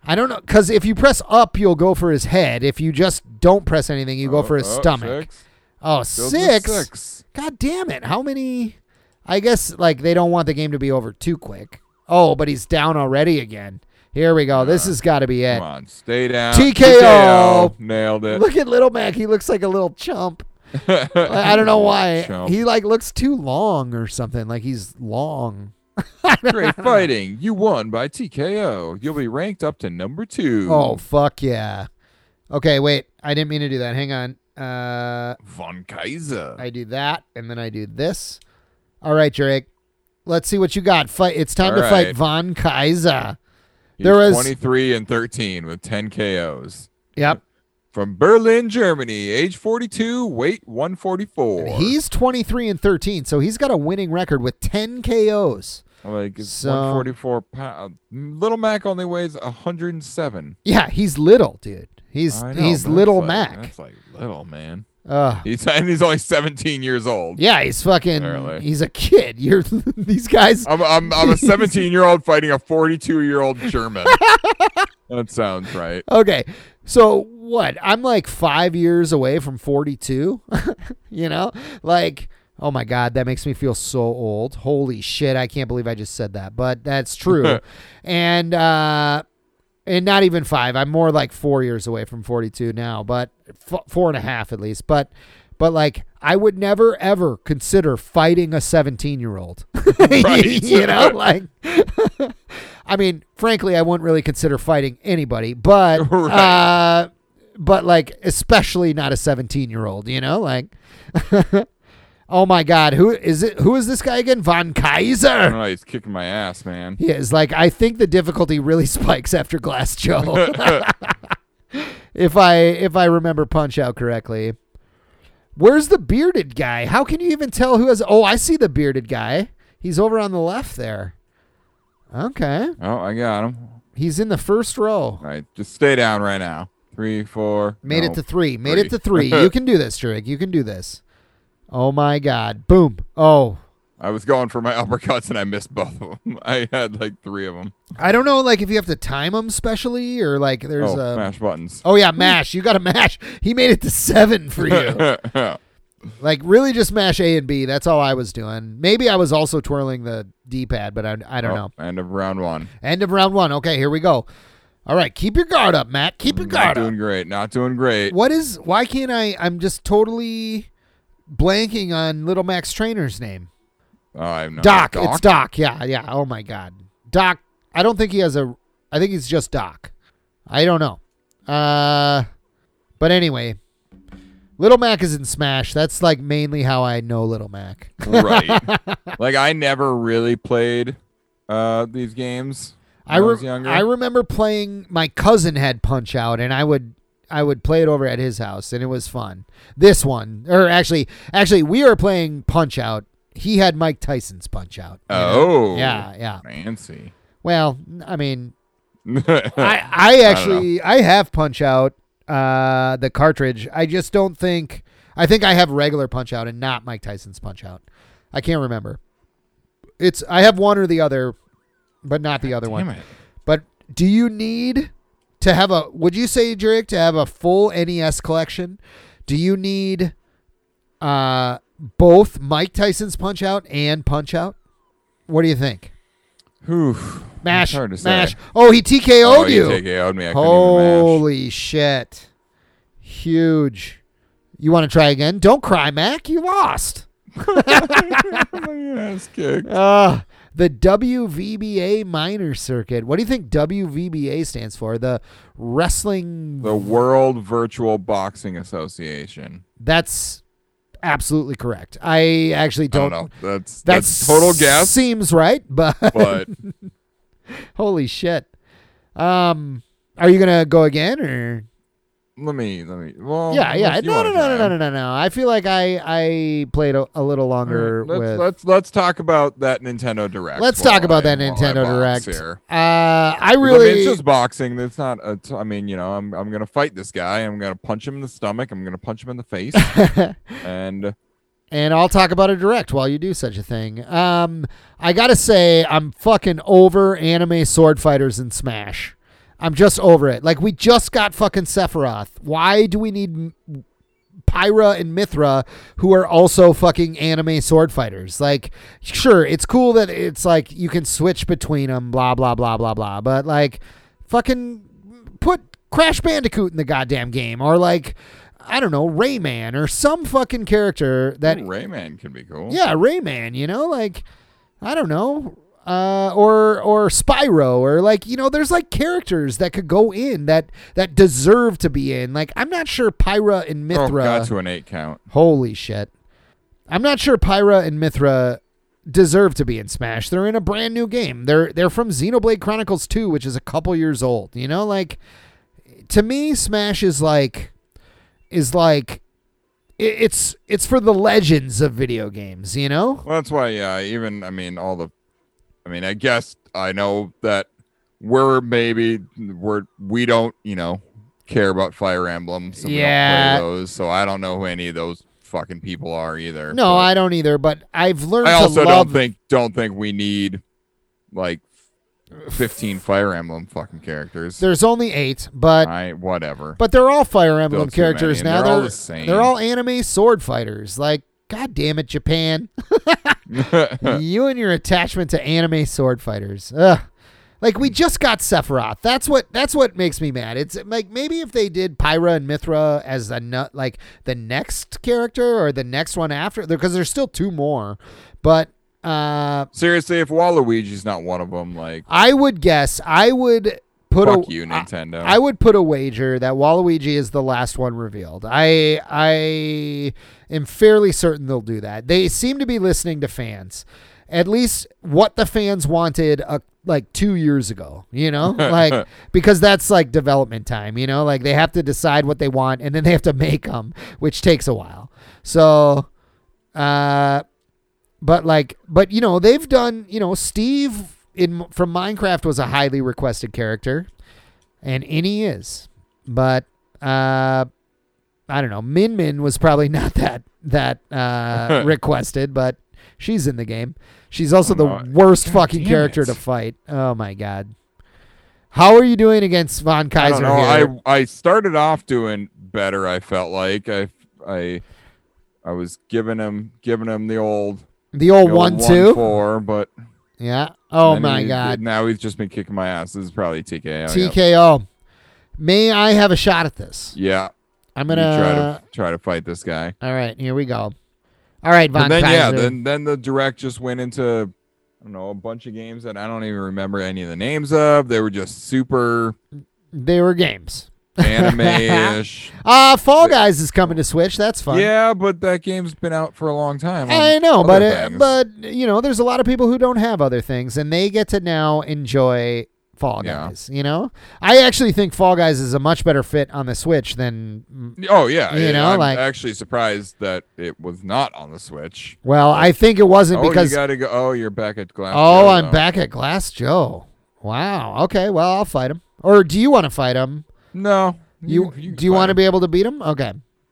I don't know, because if you press up, you'll go for his head. If you just don't press anything, you go Oh, for his oh, stomach. Six. Oh, Still just six? six. God damn it. How many? I guess, like, they don't want the game to be over too quick. Oh, but he's down already again. Here we go. This Uh, has got to be it. Come on, stay down. T K O. Nailed it. Look at Little Mac. He looks like a little chump. I I don't know why. Chump. He, like, looks too long or something. Like, he's long. Great fighting. You won by T K O. You'll be ranked up to number two. Oh, fuck yeah. Okay, wait. I didn't mean to do that. Hang on. Uh, Von Kaiser. I do that, and then I do this. All right, Drake. Let's see what you got. Fight. It's time All to fight right. Von Kaiser. He's there was- twenty-three and thirteen with ten K Os. Yep. From Berlin, Germany, age forty-two, weight one forty-four. He's twenty-three and thirteen, so he's got a winning record with ten K Os. like it's So- one forty-four pounds. Little Mac only weighs one hundred seven. Yeah, he's little, dude. He's I know, he's but little that's like- Mac. That's like little, man. Uh, He's and he's only seventeen years old. yeah, he's fucking. Apparently. He's a kid. You're these guys. I'm I'm I'm a seventeen year old fighting a forty-two year old German. That sounds right. Okay, so what? I'm like five years away from forty-two. You know, like, oh my God, that makes me feel so old. Holy shit, I can't believe I just said that, but that's true. and uh, and not even five. I'm more like four years away from forty-two now, but f- four and a half at least. But but like, I would never ever consider fighting a seventeen year old. Right. You know, like. I mean, frankly, I wouldn't really consider fighting anybody, but Right. uh, but like, especially not a seventeen-year-old. You know, like, oh my God, who is it? Who is this guy again? Von Kaiser. Oh, he's kicking my ass, man. He is. Like, I think the difficulty really spikes after Glass Joe. if I if I remember Punch Out correctly. Where's the bearded guy? How can you even tell who has? Oh, I see the bearded guy. He's over on the left there. Okay. Oh, I got him. He's in the first row. All right, just stay down right now. Three, four. Made no, it to three. Made three. it to three. You can do this, Drake. You can do this. Oh, my God. Boom. Oh. I was going for my uppercuts and I missed both of them. I had like three of them. I don't know, like, if you have to time them specially or, like, there's oh, a... mash buttons. Oh, yeah, mash. You got to mash. He made it to seven for you. Like, really just mash A and B. That's all I was doing. Maybe I was also twirling the D-pad, but I, I don't Oh, know. End of round one. End of round one. Okay, here we go. All right, keep your guard up, Matt. Keep your Not guard doing up. great. Not doing great. What is... Why can't I... I'm just totally blanking on Little Mac's trainer's name. Oh, I have no Doc. It's Doc. Yeah, yeah. Oh, my God. Doc. I don't think he has a... I think he's just Doc. I don't know. Uh, But anyway... Little Mac is in Smash. That's like mainly how I know Little Mac. Right. Like I never really played uh, these games when I, I, re- was younger. I remember playing. My cousin had Punch Out, and I would I would play it over at his house, and it was fun. This one, or actually, actually, we were playing Punch Out. He had Mike Tyson's Punch Out. you know? Oh. yeah, yeah. Fancy. Well, I mean, I, I I actually I, have Punch Out. Uh, the cartridge. I just don't think. I think I have regular Punch Out and not Mike Tyson's Punch Out. I can't remember. It's I have one or the other, but not the other one. Damn it. But do you need to have a? Would you say, Jerick, to have a full N E S collection? Do you need uh both Mike Tyson's Punch Out and Punch Out? What do you think? Whew. Mash, It's hard to mash. say. Oh, he T K O'd Oh, you. T K O'd me. I couldn't even mash. Holy shit. Huge. You want to try again? Don't cry, Mac. You lost. My ass kicked. Uh, the W V B A minor circuit. What do you think W V B A stands for? The Wrestling... The World Virtual Boxing Association. That's absolutely correct. I actually I don't... don't know. That's That that's total guess. Seems right, but... But Holy shit. Um, Are you going to go again, or... let me let me. Well, Yeah, yeah. unless you No, no, wanna no, no, try. no, no, no, no. I feel like I I played a, a little longer All right, let's, with. let's let's talk about that Nintendo Direct. Let's while talk about I- that while I Nintendo box Direct. Here. Uh, I 'Cause, I mean, really. it's just boxing. It's not. A t- I mean, you know, I'm I'm gonna fight this guy. I'm gonna punch him in the stomach. I'm gonna punch him in the face. and And I'll talk about a Direct while you do such a thing. Um, I gotta say, I'm fucking over anime sword fighters in Smash. I'm just over it. Like, we just got fucking Sephiroth. Why do we need Pyra and Mithra, who are also fucking anime sword fighters? Like, sure, it's cool that it's like you can switch between them, blah, blah, blah, blah, blah. But, like, fucking put Crash Bandicoot in the goddamn game. Or, like, I don't know, Rayman or some fucking character that... Ooh, Rayman can be cool. Yeah, Rayman, you know? Like, I don't know. Uh, or or Spyro, or like, you know, there's like characters that could go in that that deserve to be in. Like, I'm not sure Pyra and Mithra. Oh, got to an eight count. Holy shit! I'm not sure Pyra and Mithra deserve to be in Smash. They're in a brand new game. They're they're from Xenoblade Chronicles two, which is a couple years old. You know, like, to me, Smash is like is like it, it's it's for the legends of video games. You know. Well, that's why. Yeah, even I mean all the. I mean, I guess I know that we're maybe we're we don't, you know, care about Fire Emblems. So yeah. We don't play those, so I don't know who any of those fucking people are either. No, I don't either. But I've learned. I also to love... don't think don't think we need like fifteen Fire Emblem fucking characters. There's only eight, but I whatever. But they're all Fire Emblem Still characters many, now. They're, they're all they're the same. They're all anime sword fighters. Like, God damn it, Japan. You and your attachment to anime sword fighters. Ugh. Like, we just got Sephiroth. That's what that's what makes me mad. It's like, maybe if they did Pyra and Mithra as a nut, like the next character or the next one after, because there's still two more. But uh, seriously, if Waluigi's not one of them, like, I would guess I would put fuck a, you, Nintendo. I, I would put a wager that Waluigi is the last one revealed. I I am fairly certain they'll do that. They seem to be listening to fans, at least what the fans wanted uh, like two years ago, you know, like, because that's like development time, you know, like they have to decide what they want and then they have to make them, which takes a while. So, uh, but like, but you know, they've done, you know, Steve in from Minecraft was a highly requested character, and Innie is, but uh, I don't know. Min Min was probably not that that uh, requested, but she's in the game. She's also the oh, worst God fucking character it. to fight. Oh my God. How are you doing against Von Kaiser I here? know. I I started off doing better. I felt like I I I was giving him giving him the old the old, the old one one two four, but yeah. Oh then my he- God. Now he's just been kicking my ass. This is probably T K O. T yep. K O. May I have a shot at this? Yeah. I'm You gonna try to try to fight this guy. All right, here we go. All right, Von And then Kaiser. yeah, then then the direct just went into I don't know a bunch of games that I don't even remember any of the names of. They were just super They were games. anime-ish. Uh, Fall Guys is coming to Switch. That's fun. Yeah, but that game's been out for a long time. on I know, other but it, things. but you know, there's a lot of people who don't have other things, and they get to now enjoy Fall Yeah. Guys. You know, I actually think Fall Guys is a much better fit on the Switch than. Oh yeah, You yeah, know, I'm like- actually surprised that it was not on the Switch. Well, I think it wasn't Oh, because. you gotta go. Oh, you're back at Glass. Oh, Joe, I'm though. back at Glass Joe. Wow. Okay. Well, I'll fight him. Or do you want to fight him? No, You, can do you fight want to him. be able to beat him? Okay.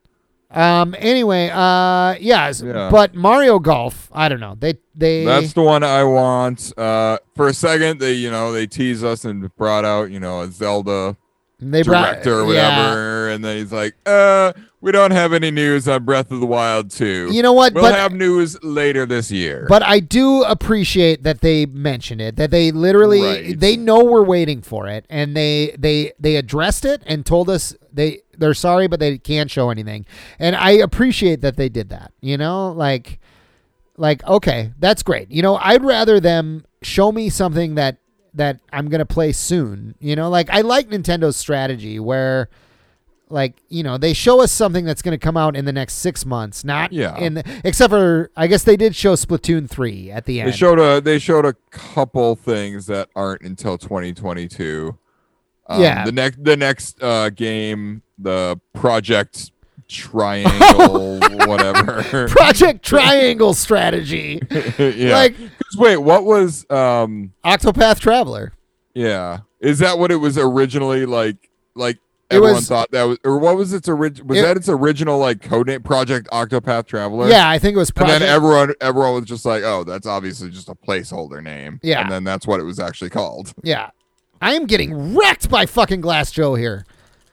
Um. Anyway. Uh. Yes. Yeah. But Mario Golf. I don't know. They. They. That's the one I want. Uh, for a second, they you know they tease us and brought out you know a Zelda They brought. director or yeah. whatever, and then he's like, "Uh, we don't have any news on Breath of the Wild two. You know what? We'll but have news later this year." But I do appreciate that they mentioned it. That they literally Right. they know we're waiting for it, and they they they addressed it and told us they they're sorry, but they can't show anything. And I appreciate that they did that. You know, like like okay, that's great. You know, I'd rather them show me something that that I'm gonna play soon. You know, like I like Nintendo's strategy where. Like, you know, they show us something that's going to come out in the next six months, not Yeah. in the, except for I guess they did show Splatoon three at the end. They showed a they showed a couple things that aren't until twenty twenty-two. Um, Yeah. The next the next uh, game, the Project Triangle, whatever. Project Triangle Strategy, yeah. like 'Cause wait, what was um? Octopath Traveler. Yeah, is that what it was originally like? Like It everyone was- thought that was, or what was its original? Was It- that its original like codename? Project Octopath Traveler. Yeah, I think it was And Project. then everyone, everyone was just like, "Oh, that's obviously just a placeholder name." Yeah. and then that's what it was actually called. yeah, I am getting wrecked by fucking Glass Joe here.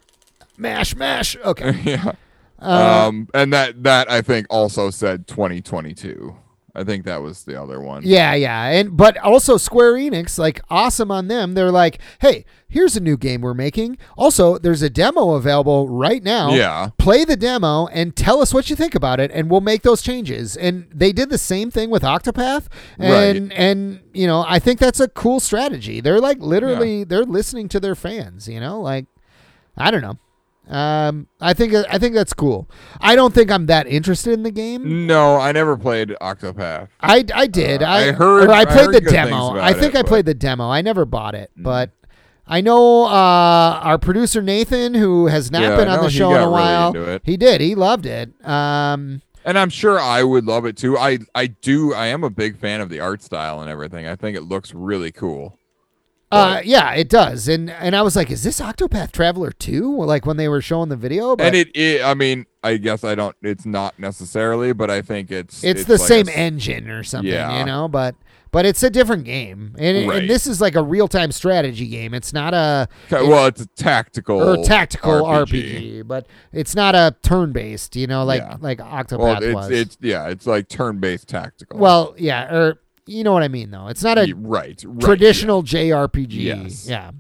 Mash, mash. Okay. yeah. Uh, um, and that that I think also said twenty twenty-two. I think that was the other one. Yeah, yeah. And but also Square Enix, like awesome on them. They're like, hey, here's a new game we're making. Also, there's a demo available right now. Yeah. Play the demo and tell us what you think about it, and we'll make those changes. And they did the same thing with Octopath. And Right. and you know, I think that's a cool strategy. They're like literally they're listening to their fans, you know? Like I don't know. Um, I think I think that's cool. I don't think I'm that interested in the game. No, I never played Octopath. I, I did. Uh, I, I heard- or I I played heard the good things demo. about I think it, I but- played the demo. I never bought it, Mm. but I know uh, our producer Nathan, who has not Yeah, been I on know the he show in got a really while. into it. He did. He loved it. Um, And I'm sure I would love it too. I I do. I am a big fan of the art style and everything. I think it looks really cool. uh, yeah, it does. And and I was like, is this Octopath Traveler two? Like when they were showing the video, but And it, it, I mean, I guess I don't. It's not necessarily, but I think it's it's, the like same a s- engine or something, Yeah. you know. But but it's a different game, and, and Right. this is like a real time strategy game. It's not a Well, it's a tactical or tactical R P R P G, but it's not a turn based, you know, like Yeah. like Octopath Well, it's was. it's yeah, it's like turn-based tactical. well, yeah, or you know what I mean, though. It's not a Ye- right, right, traditional J R P G. Yes. Yeah.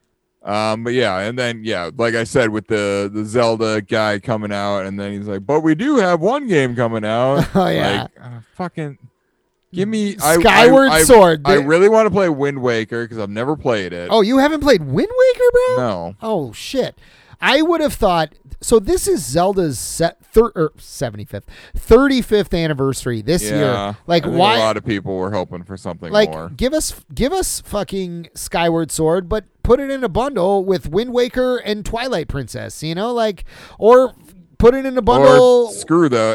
yeah. Um, but yeah, and then yeah, like I said, with the the Zelda guy coming out, and then he's like, "But we do have one game coming out." Oh, yeah. Like, uh, fucking. Give me I- Skyward I, I, Sword. I They- really want to play Wind Waker because I've never played it. Oh, you haven't played Wind Waker, bro? No. Oh shit. I would have thought so. This is Zelda's set thir- er, seventy-fifth, thirty-fifth anniversary this Yeah. year. Like I think why? A lot of people were hoping for something Like, more. give us, give us fucking Skyward Sword, but put it in a bundle with Wind Waker and Twilight Princess. You know, like, or put it in a bundle. Or screw the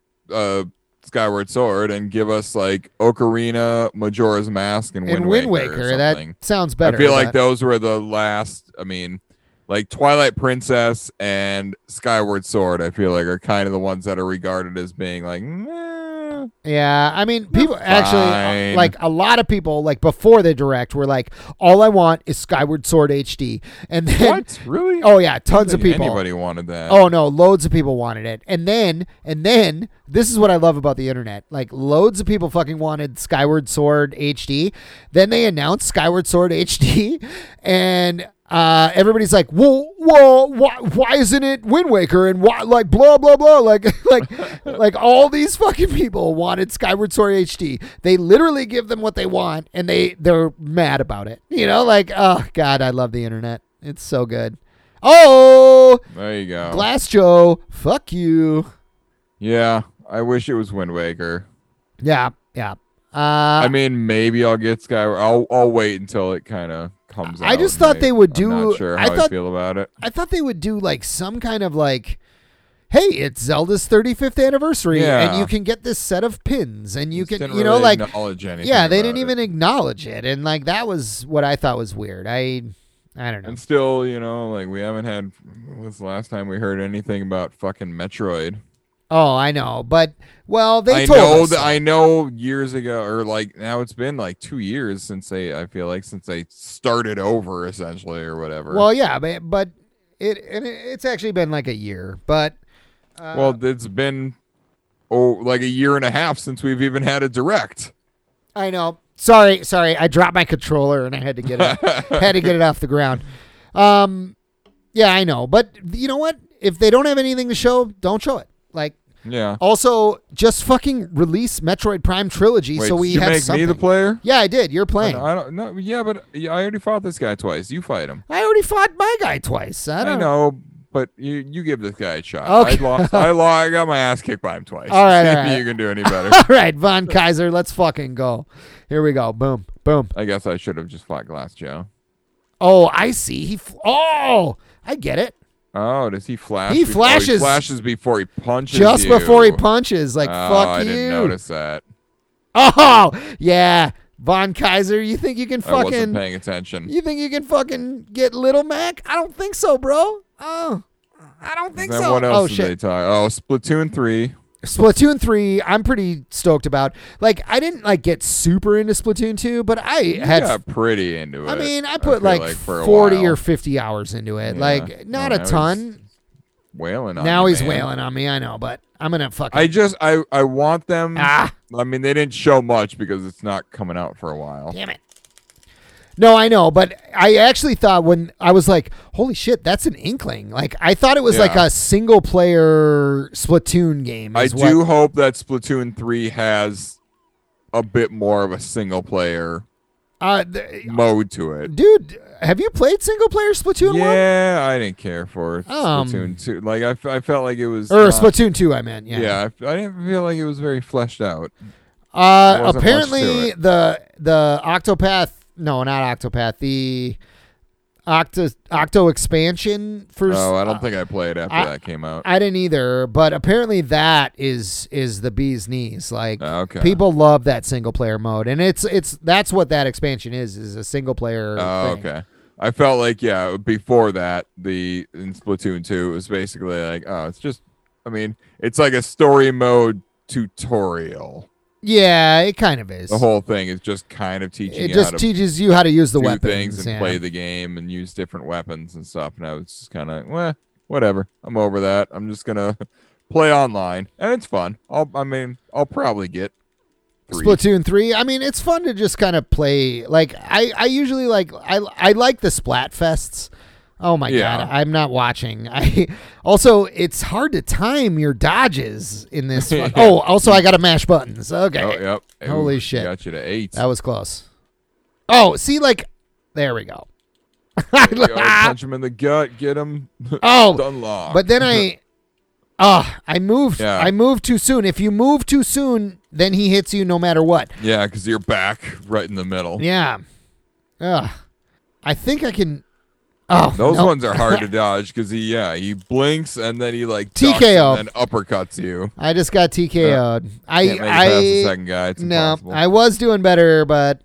uh, Skyward Sword and give us like Ocarina, Majora's Mask, and Wind, and Wind Waker. Waker. or That something. sounds better. I feel like but- those were the last. I mean, like Twilight Princess and Skyward Sword. I feel like are kind of the ones that are regarded as being like. Meh. Yeah, I mean, people actually, uh, fine. like a lot of people, like before the direct, were like, "All I want is Skyward Sword H D," and then, What really? oh yeah, tons I of think people. Anybody wanted that? Oh no, loads of people wanted it, and then, and then, this is what I love about the internet. Like, loads of people fucking wanted Skyward Sword H D. Then they announced Skyward Sword H D, and. Uh, everybody's like, well, well, why, why isn't it Wind Waker and why, like, blah blah blah, like, like, like all these fucking people wanted Skyward Sword H D. They literally give them what they want, and they they're mad about it. You know, like, oh god, I love the internet. It's so good. Oh, There you go. Glass Joe, fuck you. Yeah, I wish it was Wind Waker. Yeah, yeah. Uh, I mean, maybe I'll get Skyward. I'll I'll wait until it kind of comes out. I just and thought they would I'm do- not sure I how I, thought- feel about it. I thought they would do like some kind of like, hey, it's Zelda's thirty-fifth anniversary, Yeah. and you can get this set of pins, and you Just can, didn't you know, really like, acknowledge anything yeah, they about didn't it. even acknowledge it, and like that was what I thought was weird. I, I don't know. And still, you know, like we haven't had. When was the last time we heard anything about fucking Metroid? Oh, I know, but well, they I told know us. that so. I know years ago, or like now it's been like two years since they. I feel like since they started over essentially, or whatever. Well, yeah, but but it, it it's actually been like a year, but uh, well, it's been oh like a year and a half since we've even had a direct. I know. Sorry, sorry. I dropped my controller and I had to get it had to get it off the ground. Um, yeah, I know, but you know what? If they don't have anything to show, don't show it. Like, Yeah. also just fucking release Metroid Prime Trilogy Wait, so we did you have make something. me the player? Yeah, I did. You're playing. I don't know. Yeah, but yeah, I already fought this guy twice. You fight him. I already fought my guy twice. I I, don't know, but you you give this guy a shot. Okay. I lost. I lost. I got my ass kicked by him twice. All right, See all if right. you can do any better. All right, Von Kaiser, let's fucking go. Here we go. Boom, boom. I guess I should have just fought Glass Joe. Oh, I see. He. Fl- oh, I get it. Oh, does he flash? He before- oh, flashes- flashes before he punches. Just you. before he punches, like Oh, fuck I you. didn't notice that. Oh, yeah. Von Kaiser, you think you can I wasn't fucking paying attention. you think you can fucking get Little Mac? I don't think so, bro. Oh. I don't think Then so. what else oh did shit. they talk? Oh, Splatoon three. Splatoon three, I'm pretty stoked about. Like, I didn't like get super into Splatoon two, but I You had. got pretty into it. I mean, I put feel like, like for a forty while. or fifty hours into it. Yeah. Like, not Oh, a now ton. he's Wailing on Now you, he's man. wailing on me. I know, but I'm gonna fucking. I just I I want them. ah, I mean, they didn't show much because it's not coming out for a while. damn it. No, I know, but I actually thought when I was like, "Holy shit, that's an Inkling!" Like, I thought it was like Yeah. a single player Splatoon game. I is do what- hope that Splatoon three has a bit more of a single player Uh, th- mode to it. dude, have you played single player Splatoon one? Yeah, I didn't care for Um, Splatoon two. Like I, f- I felt like it was Or not- Splatoon two, I meant. Yeah. Yeah, I, f- I didn't feel like it was very fleshed out. Uh, There wasn't much to apparently it. the the Octopath, no, not Octopath, the Octo Octo expansion for. Oh, I don't think I played after I- that came out. I didn't either, but apparently that is is the bee's knees. Like Oh, okay. people love that single player mode, and it's it's that's what that expansion is is a single player. Oh, thing. okay. I felt like yeah, before that, the in Splatoon two, it was basically like, oh, it's just, I mean, it's like a story mode tutorial. Yeah, it kind of is. The whole thing is just kind of teaching it you how just to teaches you how to use the do weapons things and yeah. play the game and use different weapons and stuff. And I was just kind of, well, whatever. I'm over that. I'm just gonna play online, and it's fun. I'll, I mean, I'll probably get three. Splatoon three. I mean, it's fun to just kind of play. Like I, I usually like I I like the Splatfests. Oh my Yeah. god, I'm not watching. I also it's hard to time your dodges in this. fu- Yeah. Oh, also I got to mash buttons. Okay, Oh, yep. Holy Ooh, shit. Got you to eight. that was close. Oh, see, like there we go. There you go. Punch him in the gut. Get him. Oh, Unlocked. but then I, oh, I moved. Yeah. I moved too soon. If you move too soon, then he hits you no matter what. Yeah, because you're back right in the middle. Yeah. Ugh. I think I can. Oh, Those no. ones are hard to dodge because he, yeah, he blinks and then he like T ducks K O. and then uppercuts you. I just got T K O'd. I Can't make it past the I second guy. It's no. impossible. I was doing better, but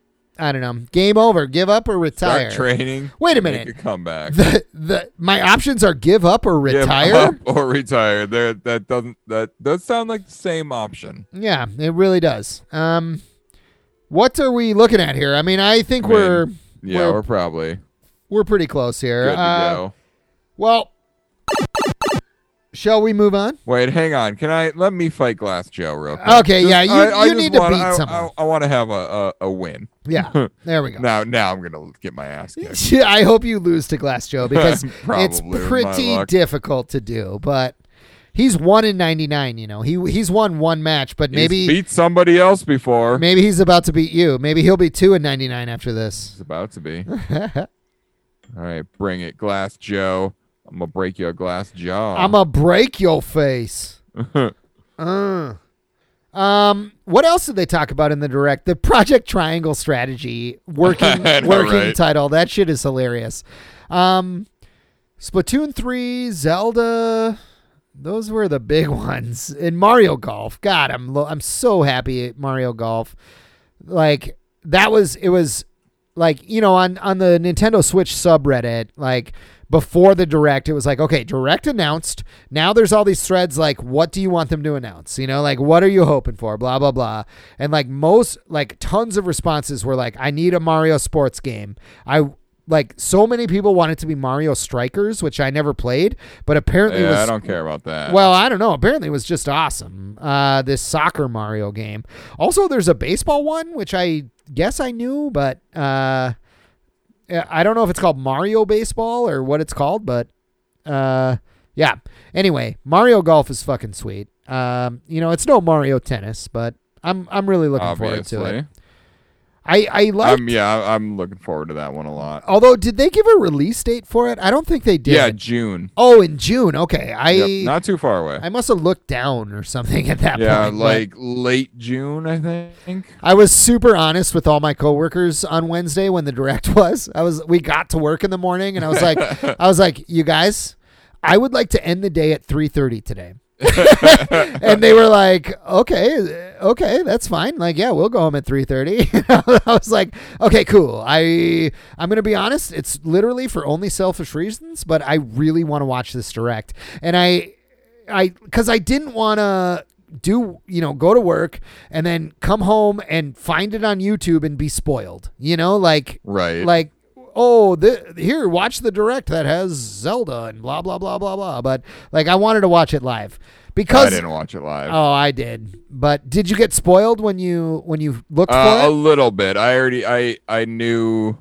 I don't know. Game over. Give up or retire. Start training. Wait a make minute. a comeback. The the my options are give up or Give retire. up or retire. There, that doesn't. That does sound like the same option. Yeah, it really does. Um, what are we looking at here? I mean, I think I mean, we're Yeah, We're- we're, probably we're pretty close here. good to Uh, go. Well, shall we move on? Wait, hang on. Can I let me fight Glass Joe real quick? Okay, yeah, you- you just need to wanna- beat I, someone. I, I want to have a, a, a win. Yeah, there we go. Now, now I'm gonna get my ass kicked. Yeah, I hope you lose to Glass Joe because Probably it's with my pretty luck. difficult to do. But he's one in ninety-nine. You know, he he's won one match, but maybe He's beat somebody else before. maybe he's about to beat you. Maybe he'll be two in ninety-nine after this. It's about to be. All right, bring it, Glass Joe. I'm gonna break your glass jaw. I'm gonna break your face. Uh. Um, what else did they talk about in the direct? The Project Triangle strategy working I know, working right? title. That shit is hilarious. Um, Splatoon three, Zelda. Those were the big ones. And Mario Golf. God, I'm lo- I'm so happy at Mario Golf. Like that was it was like, you know, on on the Nintendo Switch subreddit, like before the direct, it was like, okay, direct announced. Now there's all these threads like, what do you want them to announce? You know, like, what are you hoping for? Blah, blah, blah. And like most, like tons of responses were like, I need a Mario sports game. I like so many people wanted to be Mario Strikers, which I never played, but apparently yeah, was, I don't care about that. well, I don't know. Apparently it was just awesome. Uh, this soccer Mario game. Also, there's a baseball one, which I guess I knew, but uh, I don't know if it's called Mario Baseball or what it's called, but uh, yeah. Anyway, Mario Golf is fucking sweet. Um, you know, it's no Mario Tennis, but I'm I'm really looking forward to it. obviously. I I like. Um, yeah, I- I'm looking forward to that one a lot. Although, did they give a release date for it? I don't think they did. Yeah, June. Oh, in June. Okay, I Yep, not too far away. I must have looked down or something at that yeah, point. but like late June, I think. I was super honest with all my coworkers on Wednesday when the direct was. I was we got to work in the morning and I was like I was like, "You guys, I would like to end the day at three thirty today." And they were like, "Okay, okay, that's fine. Like, yeah, we'll go home at three thirty." I was like, "Okay, cool. I I'm going to be honest, it's literally for only selfish reasons, but I really want to watch this direct." And I I because I didn't want to do, you know, go to work and then come home and find it on YouTube and be spoiled, you know, like, right. like, oh, the, here, watch the direct that has Zelda and blah, blah, blah, blah, blah. But like, I wanted to watch it live because I didn't watch it live. Oh, I did. But did you get spoiled when you, when you looked uh, for it? A little bit. I already, I, I knew,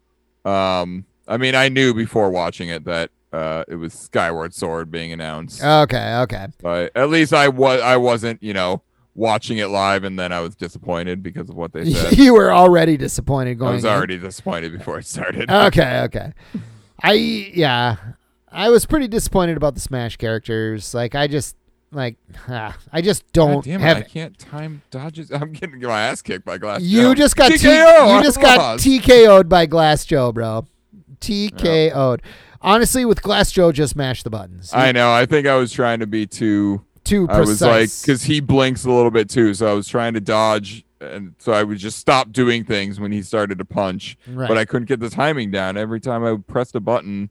um, I mean, I knew before watching it that uh, it was Skyward Sword being announced. Okay. Okay. But at least I was, I wasn't, you know, watching it live and then I was disappointed because of what they said. You were already disappointed going I was in. already disappointed before it started. Okay, okay. I yeah, I was pretty disappointed about the Smash characters. Like I just like ah, I just don't God damn it, have I can't time dodges. I'm getting my ass kicked by Glass You Joe. just got T T- K O. you just got T K O'd by Glass Joe, bro. T K O'd. Honestly, with Glass Joe, just mash the buttons. I know. I think I was trying to be too Too I was like, precise. because he blinks a little bit too, so I was trying to dodge, and so I would just stop doing things when he started to punch, Right. but I couldn't get the timing down. Every time I pressed a button,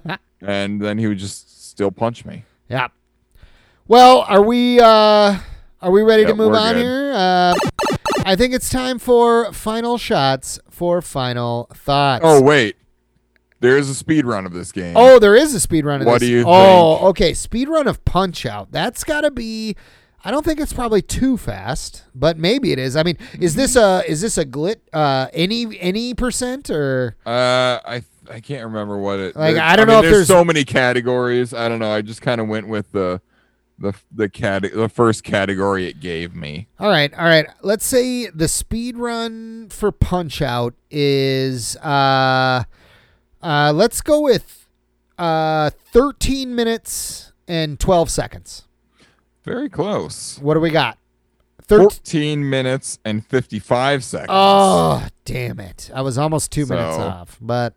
and then he would just still punch me. Yeah. Well, are we uh are we ready Yep, to move we're on good. here? Uh, I think it's time for final shots for final thoughts. Oh wait, there is a speed run of this game. Oh, there is a speed run of What this. do you Oh, think? okay. Speed run of Punch Out. That's got to be. I don't think it's probably too fast, but maybe it is. I mean, is this a is this a glit? Uh, any any percent or? Uh, I I can't remember what it. Like, there- I don't mean, know if there's there's- so many categories. I don't know. I just kind of went with the the the cat the first category it gave me. All right, all right. Let's say the speed run for Punch Out is. Uh, uh, let's go with uh, thirteen minutes and twelve seconds. Very close. What do we got? Thir- fourteen minutes and fifty-five seconds. Oh, damn it. I was almost two So- minutes off. But,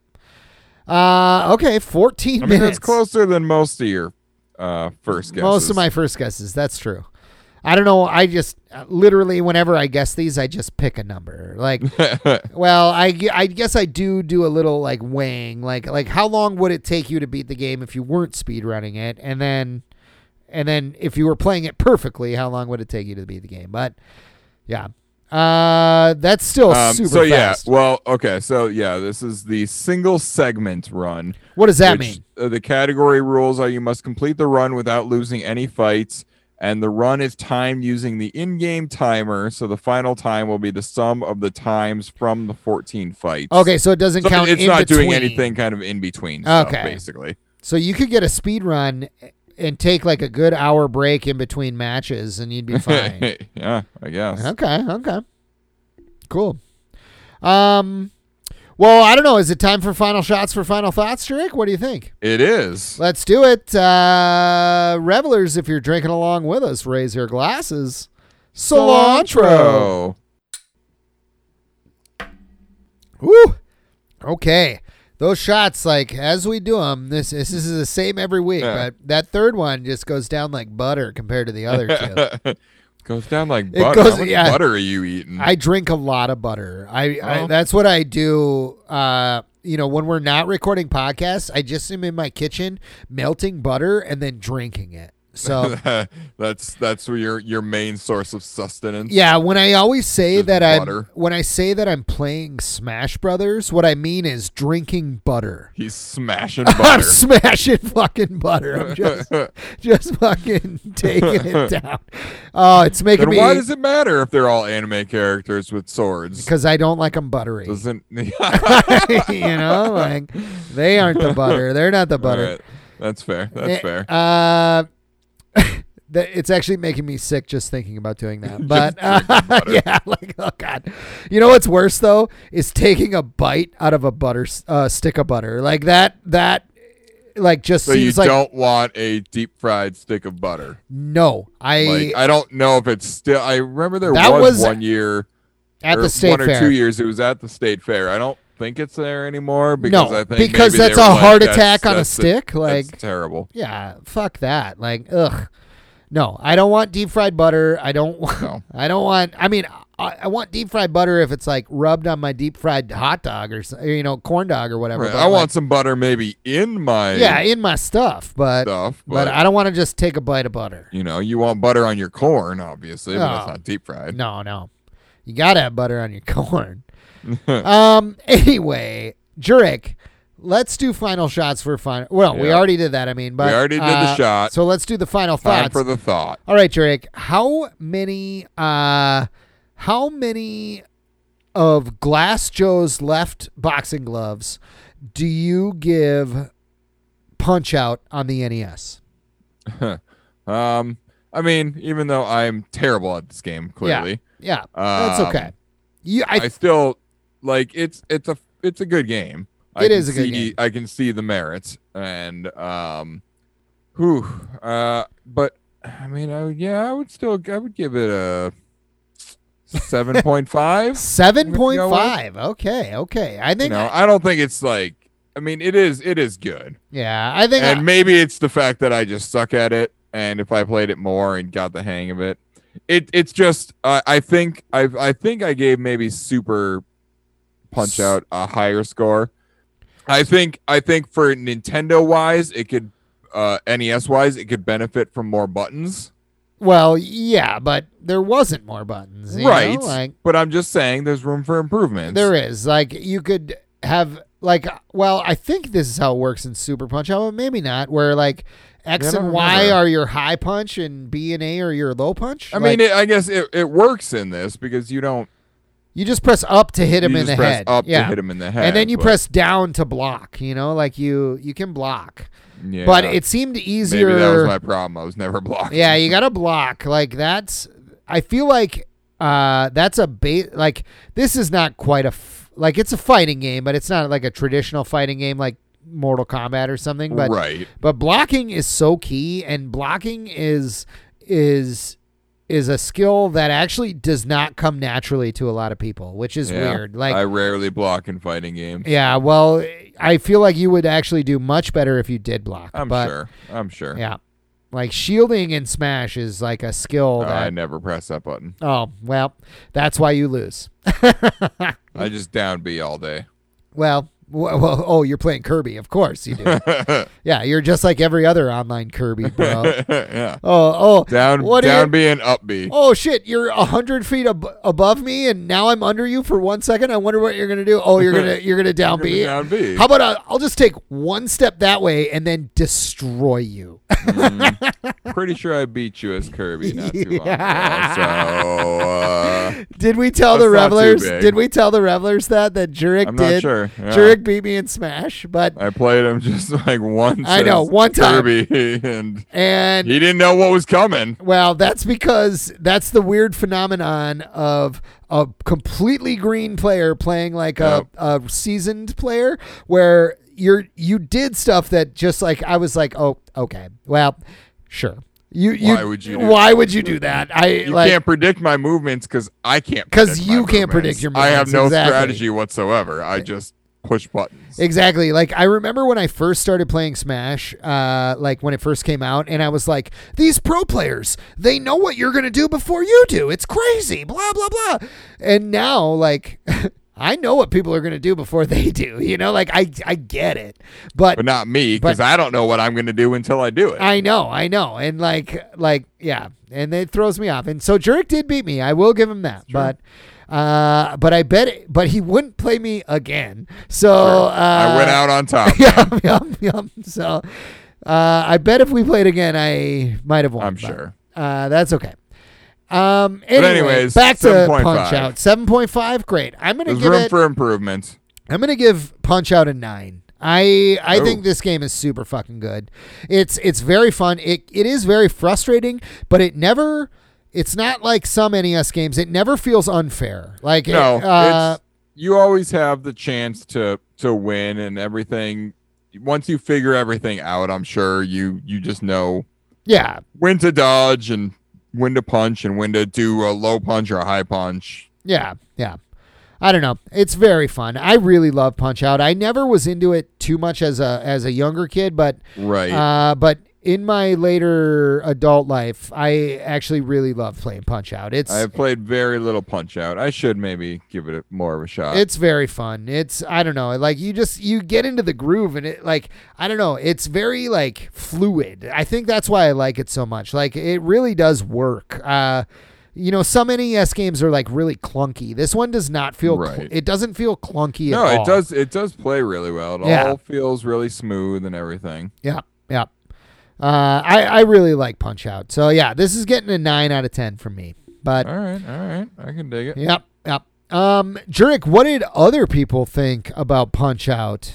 uh, okay, fourteen I mean, minutes. that's closer than most of your uh, first guesses. Most of my first guesses. That's true. I don't know. I just, uh, literally, whenever I guess these, I just pick a number. Like, well, I, gu- I guess I do do a little, like, weighing. Like, like how long would it take you to beat the game if you weren't speedrunning it? And then... And then if you were playing it perfectly, how long would it take you to beat the game? But yeah, uh, that's still um, super so fast. yeah, well, okay, so yeah, this is the single segment run. What does that which, mean? Uh, the category rules are you must complete the run without losing any fights, and the run is timed using the in-game timer. So the final time will be the sum of the times from the fourteen fights. Okay, so it doesn't So count. it's in not doing between. anything kind of in between. Stuff, Okay. basically. So you could get a speed run and take like a good hour break in between matches, and you'd be fine. Yeah, I guess. Okay, okay, cool. Um, well, I don't know. Is it time for final shots for final thoughts, Drake? What do you think? It is. Let's do it. Uh, revelers, if you're drinking along with us, raise your glasses. Cilantro. Woo. Okay. Those shots, like, as we do them, this, this is the same every week, Yeah. but that third one just goes down like butter compared to the other two. Goes down like It butter. goes- How much yeah. butter are you eating? I drink a lot of butter. I, I Oh. that's what I do. Uh, you know, when we're not recording podcasts, I just am in my kitchen melting butter and then drinking it. So that's that's where your your main source of sustenance. yeah, when I always say Just that I'm butter. when I say that I'm playing Smash Brothers, what I mean is drinking butter. He's smashing I'm butter. smashing fucking butter. I'm just just fucking taking it down. Oh, it's making Then me why does it matter if they're all anime characters with swords? because I don't like them buttery. Doesn't you know, like they aren't the butter. They're not the butter. All right. That's fair. That's Eh, fair. Uh, that it's actually making me sick just thinking about doing that. But Just drinking uh, butter. yeah, like oh god, you know what's worse though is taking a bite out of a butter uh, stick of butter like that. That like just So you seems like don't want a deep fried stick of butter. no. I Like I don't know if it's still. I remember there That was, was one year at or the state one or fair. two years. It was at the state fair. I don't think it's there anymore because No, I think because maybe they that's were a like, heart that's- attack on a that's stick, like- that's terrible. Yeah, fuck that. Like ugh. No, I don't want deep fried butter. I don't want. No. I don't want. I mean, I, I want deep fried butter if it's like rubbed on my deep fried hot dog or, you know, corn dog or whatever. Right. But I like, want some butter maybe in my yeah, in my stuff, but stuff, but, but, I don't want to just take a bite of butter. you know, you want butter on your corn, obviously, but Oh. it's not deep fried. No, no, you gotta have butter on your corn. um. Anyway, Jurek, let's do final shots for final. Well, we Yeah. already did that. I mean, but We already did the uh, shot. So let's do the final Time thoughts. for the thought. All right, Jurek, how many? Uh, how many of Glass Joe's left boxing gloves do you give Punch Out on the N E S? um, I mean, even though I'm terrible at this game, clearly, Yeah, that's Um, okay. You, I, I still like it's it's a it's a good game. I It can is a good see, game. I can see the merits, and um, whew, uh, but I mean, I would, yeah, I would still I would give it a seven point five. seven point five. Okay, okay. I You think. know, I don't think it's like. I mean, it is it is good, yeah, I think. and I, maybe it's the fact that I just suck at it, and if I played it more and got the hang of it, it it's just uh, I think I I think I gave maybe Super Punch Out a higher score. I think I think for Nintendo wise, it could uh, N E S wise, it could benefit from more buttons. well, yeah, but there wasn't more buttons, you Right. know? Like But I'm just saying there's room for improvements. there is. Like you could have. Like, well, I think this is how it works in Super Punch Out, but maybe not. Where like X Yeah, I and don't Y remember. are your high punch and B and A are your low punch. I Like, mean, it, I guess it, it works in this because you don't you just press up to hit him you in just the press head. up yeah. to hit him in the head. And then you but- press down to block, you know, like you you can block. Yeah, But it seemed easier. maybe that was my problem. I was never blocked. Yeah, you got to block. Like that's I feel like uh that's a bait like this is not quite a f- like it's a fighting game, but it's not like a traditional fighting game like Mortal Kombat or something, but right. but blocking is so key, and blocking is is is a skill that actually does not come naturally to a lot of people, which is Yeah, weird. Like I rarely block in fighting games. yeah, well, I feel like you would actually do much better if you did block. I'm but, sure. I'm sure. Yeah. Like shielding in Smash is like a skill Uh, that I never press that button. oh, well, that's why you lose. I just down B all day. Well, w- well, oh, you're playing Kirby, of course you do. Yeah, you're just like every other online Kirby, bro. yeah. Oh, oh, Down what are down you- B and up B. oh shit! You're a hundred feet ab- above me, and now I'm under you for one second. I wonder what you're gonna do. Oh, you're gonna you're gonna down You're gonna B. down B. How about uh, I'll just take one step that way and then destroy you. Mm, pretty sure I beat you as Kirby not too long Yeah. ago. So uh, Did we tell That's the not too revelers? big. Did we tell the revelers that that Jurek I'm did? not sure. Yeah. Jurek beat me in Smash, but I played him just like once. I know, as one time. Kirby, and and he didn't know what was coming. well, that's because that's the weird phenomenon of a completely green player playing like a, a seasoned player where you're you did stuff that just like I was like, oh, okay, well, sure. You, you, Why would you do why would you do that? I You like can't predict my movements because I can't. 'Cause predict you my can't movements. predict your I have movements, no exactly. strategy whatsoever. I just push buttons. exactly. Like I remember when I first started playing Smash, uh, like when it first came out, and I was like, these pro players, they know what you're gonna do before you do. It's crazy, blah blah blah. And now, like, I know what people are gonna do before they do. You know, like I I get it, but But not me because But- I don't know what I'm going to do until I do it. I know, I know, and like like yeah, and it throws me off. And so Jurek did beat me. I will give him that, but. Uh, but I bet, it, but he wouldn't play me again. So Sure. uh, I went out on top. yum, yum, yum. So uh, I bet if we played again, I might have won. I'm but, sure. Uh, that's okay. Um, anyway, anyways, back to seven point Punch five. Out. seven point five, great. I'm gonna There's give room it. for improvement. I'm gonna give Punch Out a nine. I I Oh. think this game is super fucking good. It's it's very fun. It it is very frustrating, but it never. It's not like some N E S games. It never feels unfair. Like No, it, uh, it's, you always have the chance to to win and everything. Once you figure everything out, I'm sure you you just know yeah, when to dodge and when to punch and when to do a low punch or a high punch. yeah, yeah. I don't know. It's very fun. I really love Punch Out. I never was into it too much as a as a younger kid, but Right. uh, but in my later adult life, I actually really love playing Punch Out. It's I've played very little Punch Out. I should maybe give it a, more of a shot. It's very fun. It's I don't know, like you just you get into the groove and it like I don't know, it's very like fluid. I think that's why I like it so much. Like it really does work. Uh you know, some N E S games are like really clunky. This one does not feel cl- Right. it doesn't feel clunky no, at all. it does it does play really well. It Yeah. all feels really smooth and everything. Yeah. Yeah. Uh I I really like Punch Out. So yeah, this is getting a nine out of ten from me. But All right, all right. I can dig it. Yep, yep. Um, Jurek, what did other people think about Punch Out?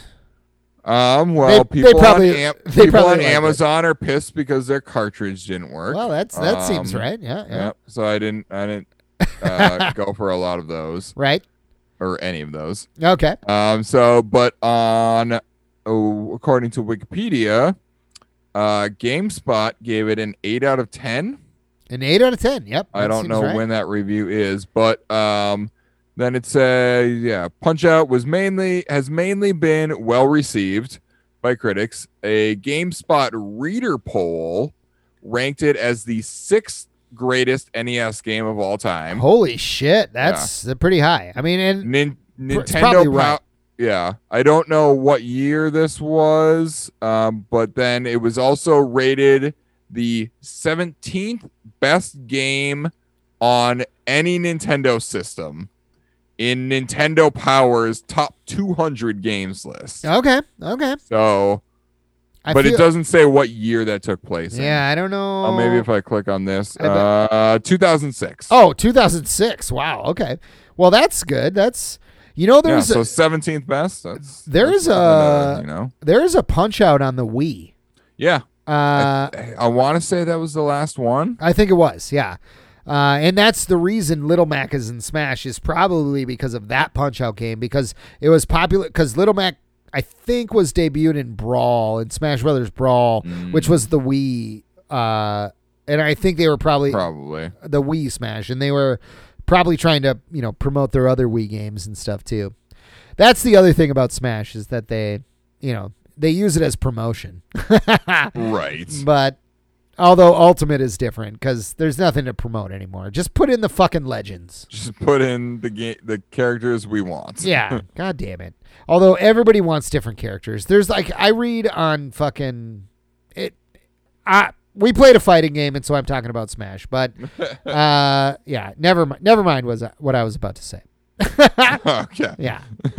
Um, well, They- they people probably- on, Am- they people probably on liked it. Amazon are pissed because their cartridge didn't work. Well, that's that seems Um, right. Yeah, yeah. Yep. So I didn't I didn't uh, go for a lot of those Right. or any of those. Okay. Um. So, but on oh, according to Wikipedia, uh, GameSpot gave it an eight out of ten. An eight out of ten. Yep. I that don't seems know right. when that review is, but um, then it says yeah, Punch Out was mainly has mainly been well received by critics. A GameSpot reader poll ranked it as the sixth greatest N E S game of all time. Holy shit, that's uh, pretty high. I mean, and Nin- It's probably Nintendo right. Pow- Yeah, I don't know what year this was, um, but then it was also rated the seventeenth best game on any Nintendo system in Nintendo Power's top two hundred games list. okay, okay. So, I but feel, it doesn't say what year that took place. in. Yeah, I don't know. Oh, maybe if I click on this, I bet- uh, two thousand six. Oh, two thousand six. Wow. Okay. Well, that's good. That's you know, yeah, there's so a, seventeenth best. That's There's that's something a- to, you know, there's a Punch Out on the Wii. yeah. Uh, I, I want to say that was the last one. I think it was, yeah. Uh, and that's the reason Little Mac is in Smash is probably because of that Punch Out game because it was popular because Little Mac I think was debuted in Brawl in Smash Brothers Brawl, Mm. which was the Wii. Uh, and I think they were probably Probably. the Wii Smash, and they were probably trying to you know promote their other Wii games and stuff too. That's the other thing about Smash is that they you know they use it as promotion. Right. But although Ultimate is different because there's nothing to promote anymore. Just put in the fucking legends. Just put in the game, the characters we want. Yeah. God damn it. Although everybody wants different characters. There's like I read on fucking it. I we played a fighting game, and so I'm talking about Smash. But uh, yeah, never mind. Never mind was what I was about to say. Okay. Yeah.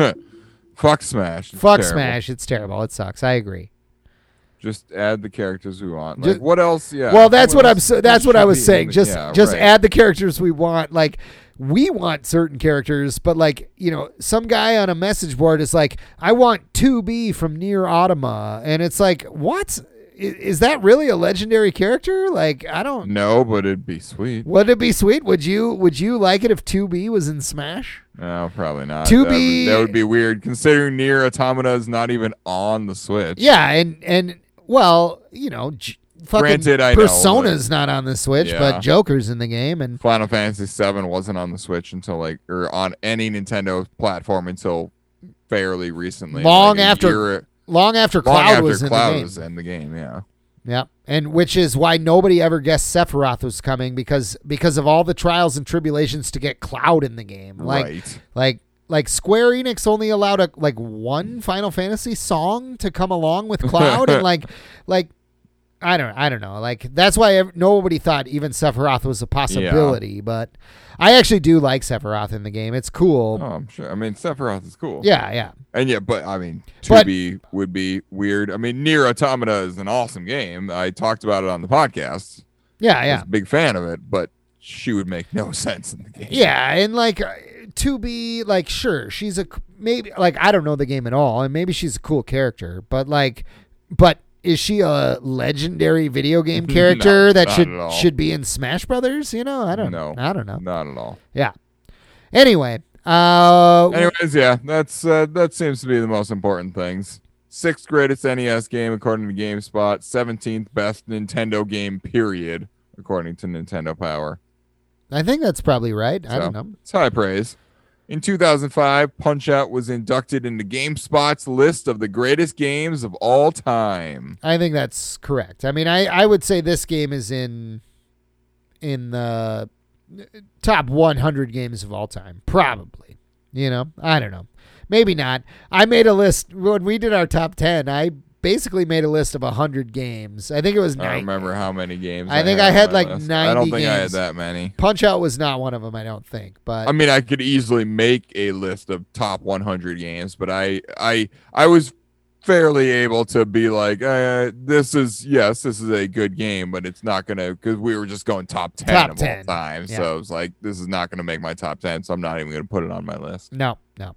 Fuck Smash. It's Fuck terrible. Smash. It's terrible. It sucks. I agree. Just add the characters we want. Just- Like, what else? Yeah. Well, that's what, I'm. else- So, that's what what I should was be in saying. the- Just, yeah, just right. add the characters we want. Like, we want certain characters, but like, you know, some guy on a message board is like, "I want two B from Near Automa," and it's like, what? I- Is that really a legendary character? Like, I don't. No, but it'd be sweet. Would it be sweet? Would you? Would you like it if two B was in Smash? No, probably not. two That B would- That would be weird, considering Near Automata is not even on the Switch. Yeah, and and well, you know, j- fucking Granted, I know, Persona's not on the Switch, Yeah. but Joker's in the game, and Final Fantasy seven wasn't on the Switch until like, or on any Nintendo platform until fairly recently. Long like a after year- long after long Cloud after was in Cloud the game. was in the game. Yeah. Yeah, and which is why nobody ever guessed Sephiroth was coming because because of all the trials and tribulations to get Cloud in the game. Like right. like like Square Enix only allowed a like one Final Fantasy song to come along with Cloud, and like like I don't I don't know. Like that's why ev- nobody thought even Sephiroth was a possibility. But I actually do like Sephiroth in the game. It's cool. Oh, I'm sure. I mean, Sephiroth is cool. Yeah, yeah. And yeah, but I mean, But- two B would be weird. I mean, Nier Automata is an awesome game. I talked about it on the podcast. Yeah, I yeah. was a big fan of it, but she would make no sense in the game. Yeah, and like uh, to be like sure, she's a c- maybe like I don't know the game at all, and maybe she's a cool character, but like, but is she a legendary video game character No, that not should at all. should be in Smash Brothers? You know, I don't No. I don't know. Not at all. Yeah. Anyway, uh, Anyways, yeah, that's uh, that seems to be the most important things. Sixth greatest N E S game according to GameSpot. seventeenth best Nintendo game, period, according to Nintendo Power. I think that's probably right. I So, don't know. It's high praise. In two thousand five, Punch-Out was inducted into GameSpot's list of the greatest games of all time. I think that's correct. I mean, I, I would say this game is in in the top one hundred games of all time. Probably. You know, I don't know. Maybe not. I made a list when we did our top ten. I basically made a list of one hundred games. I think it was I nine. don't remember how many games. I think had I on had my like list. ninety I don't think games. I had that many. Punch-Out was not one of them, I don't think. But I mean, I could easily make a list of top one hundred games, but I I I was fairly able to be like, uh, this is yes, this is a good game, but it's not gonna, because we were just going top ten Top of ten. all time. Yeah. So it was like, this is not gonna make my top ten, so I'm not even gonna put it on my list. no, no.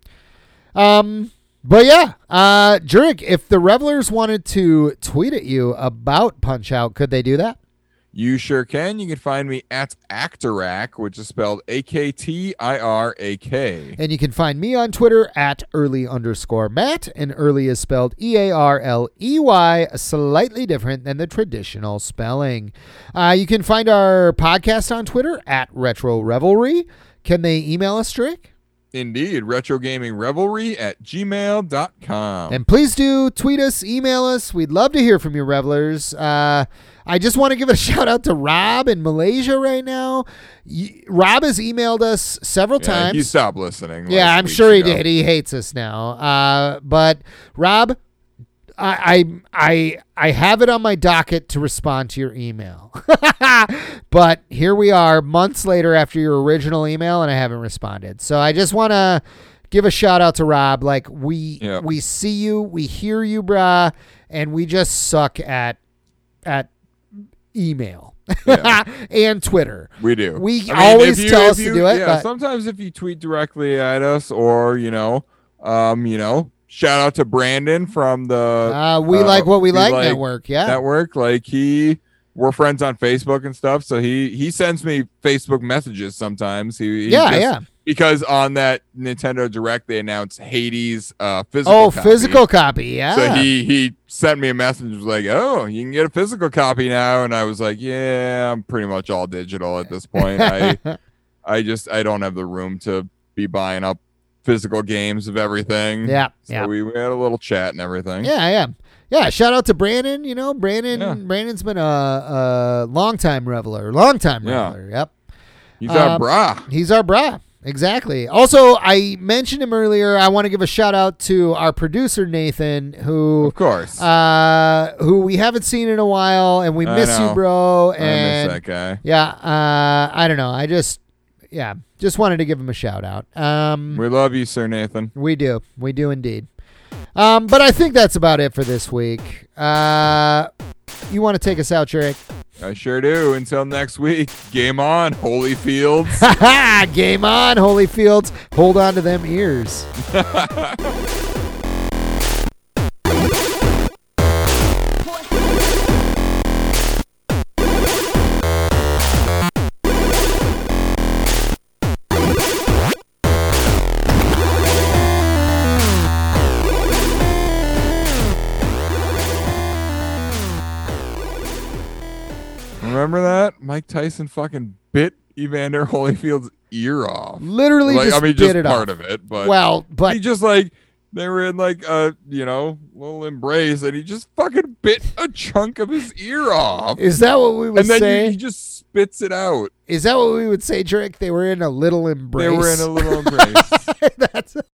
Um, but yeah, uh, Jurek, if the Revelers wanted to tweet at you about Punch-Out, could they do that? You sure can. You can find me at Actorak, which is spelled A K T I R A K. And you can find me on Twitter at early underscore Matt, and early is spelled E A R L E Y, slightly different than the traditional spelling. Uh, you can find our podcast on Twitter at Retro Revelry. Can they email us, Drake? Indeed, retro gaming revelry at gmail dot com. And please do tweet us, email us. We'd love to hear from you, Revelers. Uh, I just want to give a shout out to Rob in Malaysia right now. Y- Rob has emailed us several Yeah, times. he stopped listening. Yeah, like I'm weeks sure he ago. did. He hates us now. Uh, but Rob, I, I I I have it on my docket to respond to your email. But here we are, months later after your original email, and I haven't responded. So I just want to give a shout out to Rob. Like we Yeah. we see you, we hear you, brah, and we just suck at at email Yeah. and Twitter. We do. We I mean, always if you- tell if us you- to do it. Yeah, but sometimes if you tweet directly at us, or you know, um, you know, shout out to Brandon from the uh, we uh, like what we, we like, like network. Yeah. network. Like he, we're friends on Facebook and stuff. So he he sends me Facebook messages sometimes. He, he yeah, just- yeah. Because on that Nintendo Direct, they announced Hades uh, physical. Oh, copy. physical copy. Yeah. So he he sent me a message, was like, "Oh, you can get a physical copy now," and I was like, "Yeah, I'm pretty much all digital at this point. I I just I don't have the room to be buying up physical games of everything." Yeah, So yeah. we, we had a little chat and everything. Yeah, yeah. Yeah, shout out to Brandon. You know, Brandon. Yeah. Brandon's been a, a long-time reveler. Long-time Yeah. reveler. Yep. He's our Um, brah. He's our brah. Exactly. Also, I mentioned him earlier. I want to give a shout out to our producer, Nathan, who Of course. uh, who we haven't seen in a while, and we I miss you, know. bro. I And miss that guy. yeah, uh, I don't know. I just, yeah, just wanted to give him a shout out. Um, We love you, Sir Nathan. We do. We do indeed. Um, but I think that's about it for this week. Uh, you want to take us out, Jurek? I sure do. Until next week, game on, Holyfields. Ha ha! Game on, Holyfields. Hold on to them ears. Remember that? Mike Tyson fucking bit Evander Holyfield's ear off. Literally Like, just I mean, bit just it part off. of it, but Well, but he just like they were in like a you know little embrace, and he just fucking bit a chunk of his ear off, is that what we would and then say? he, he just spits it out. Is that what we would say, Jurek? They were in a little embrace. They were in a little embrace. That's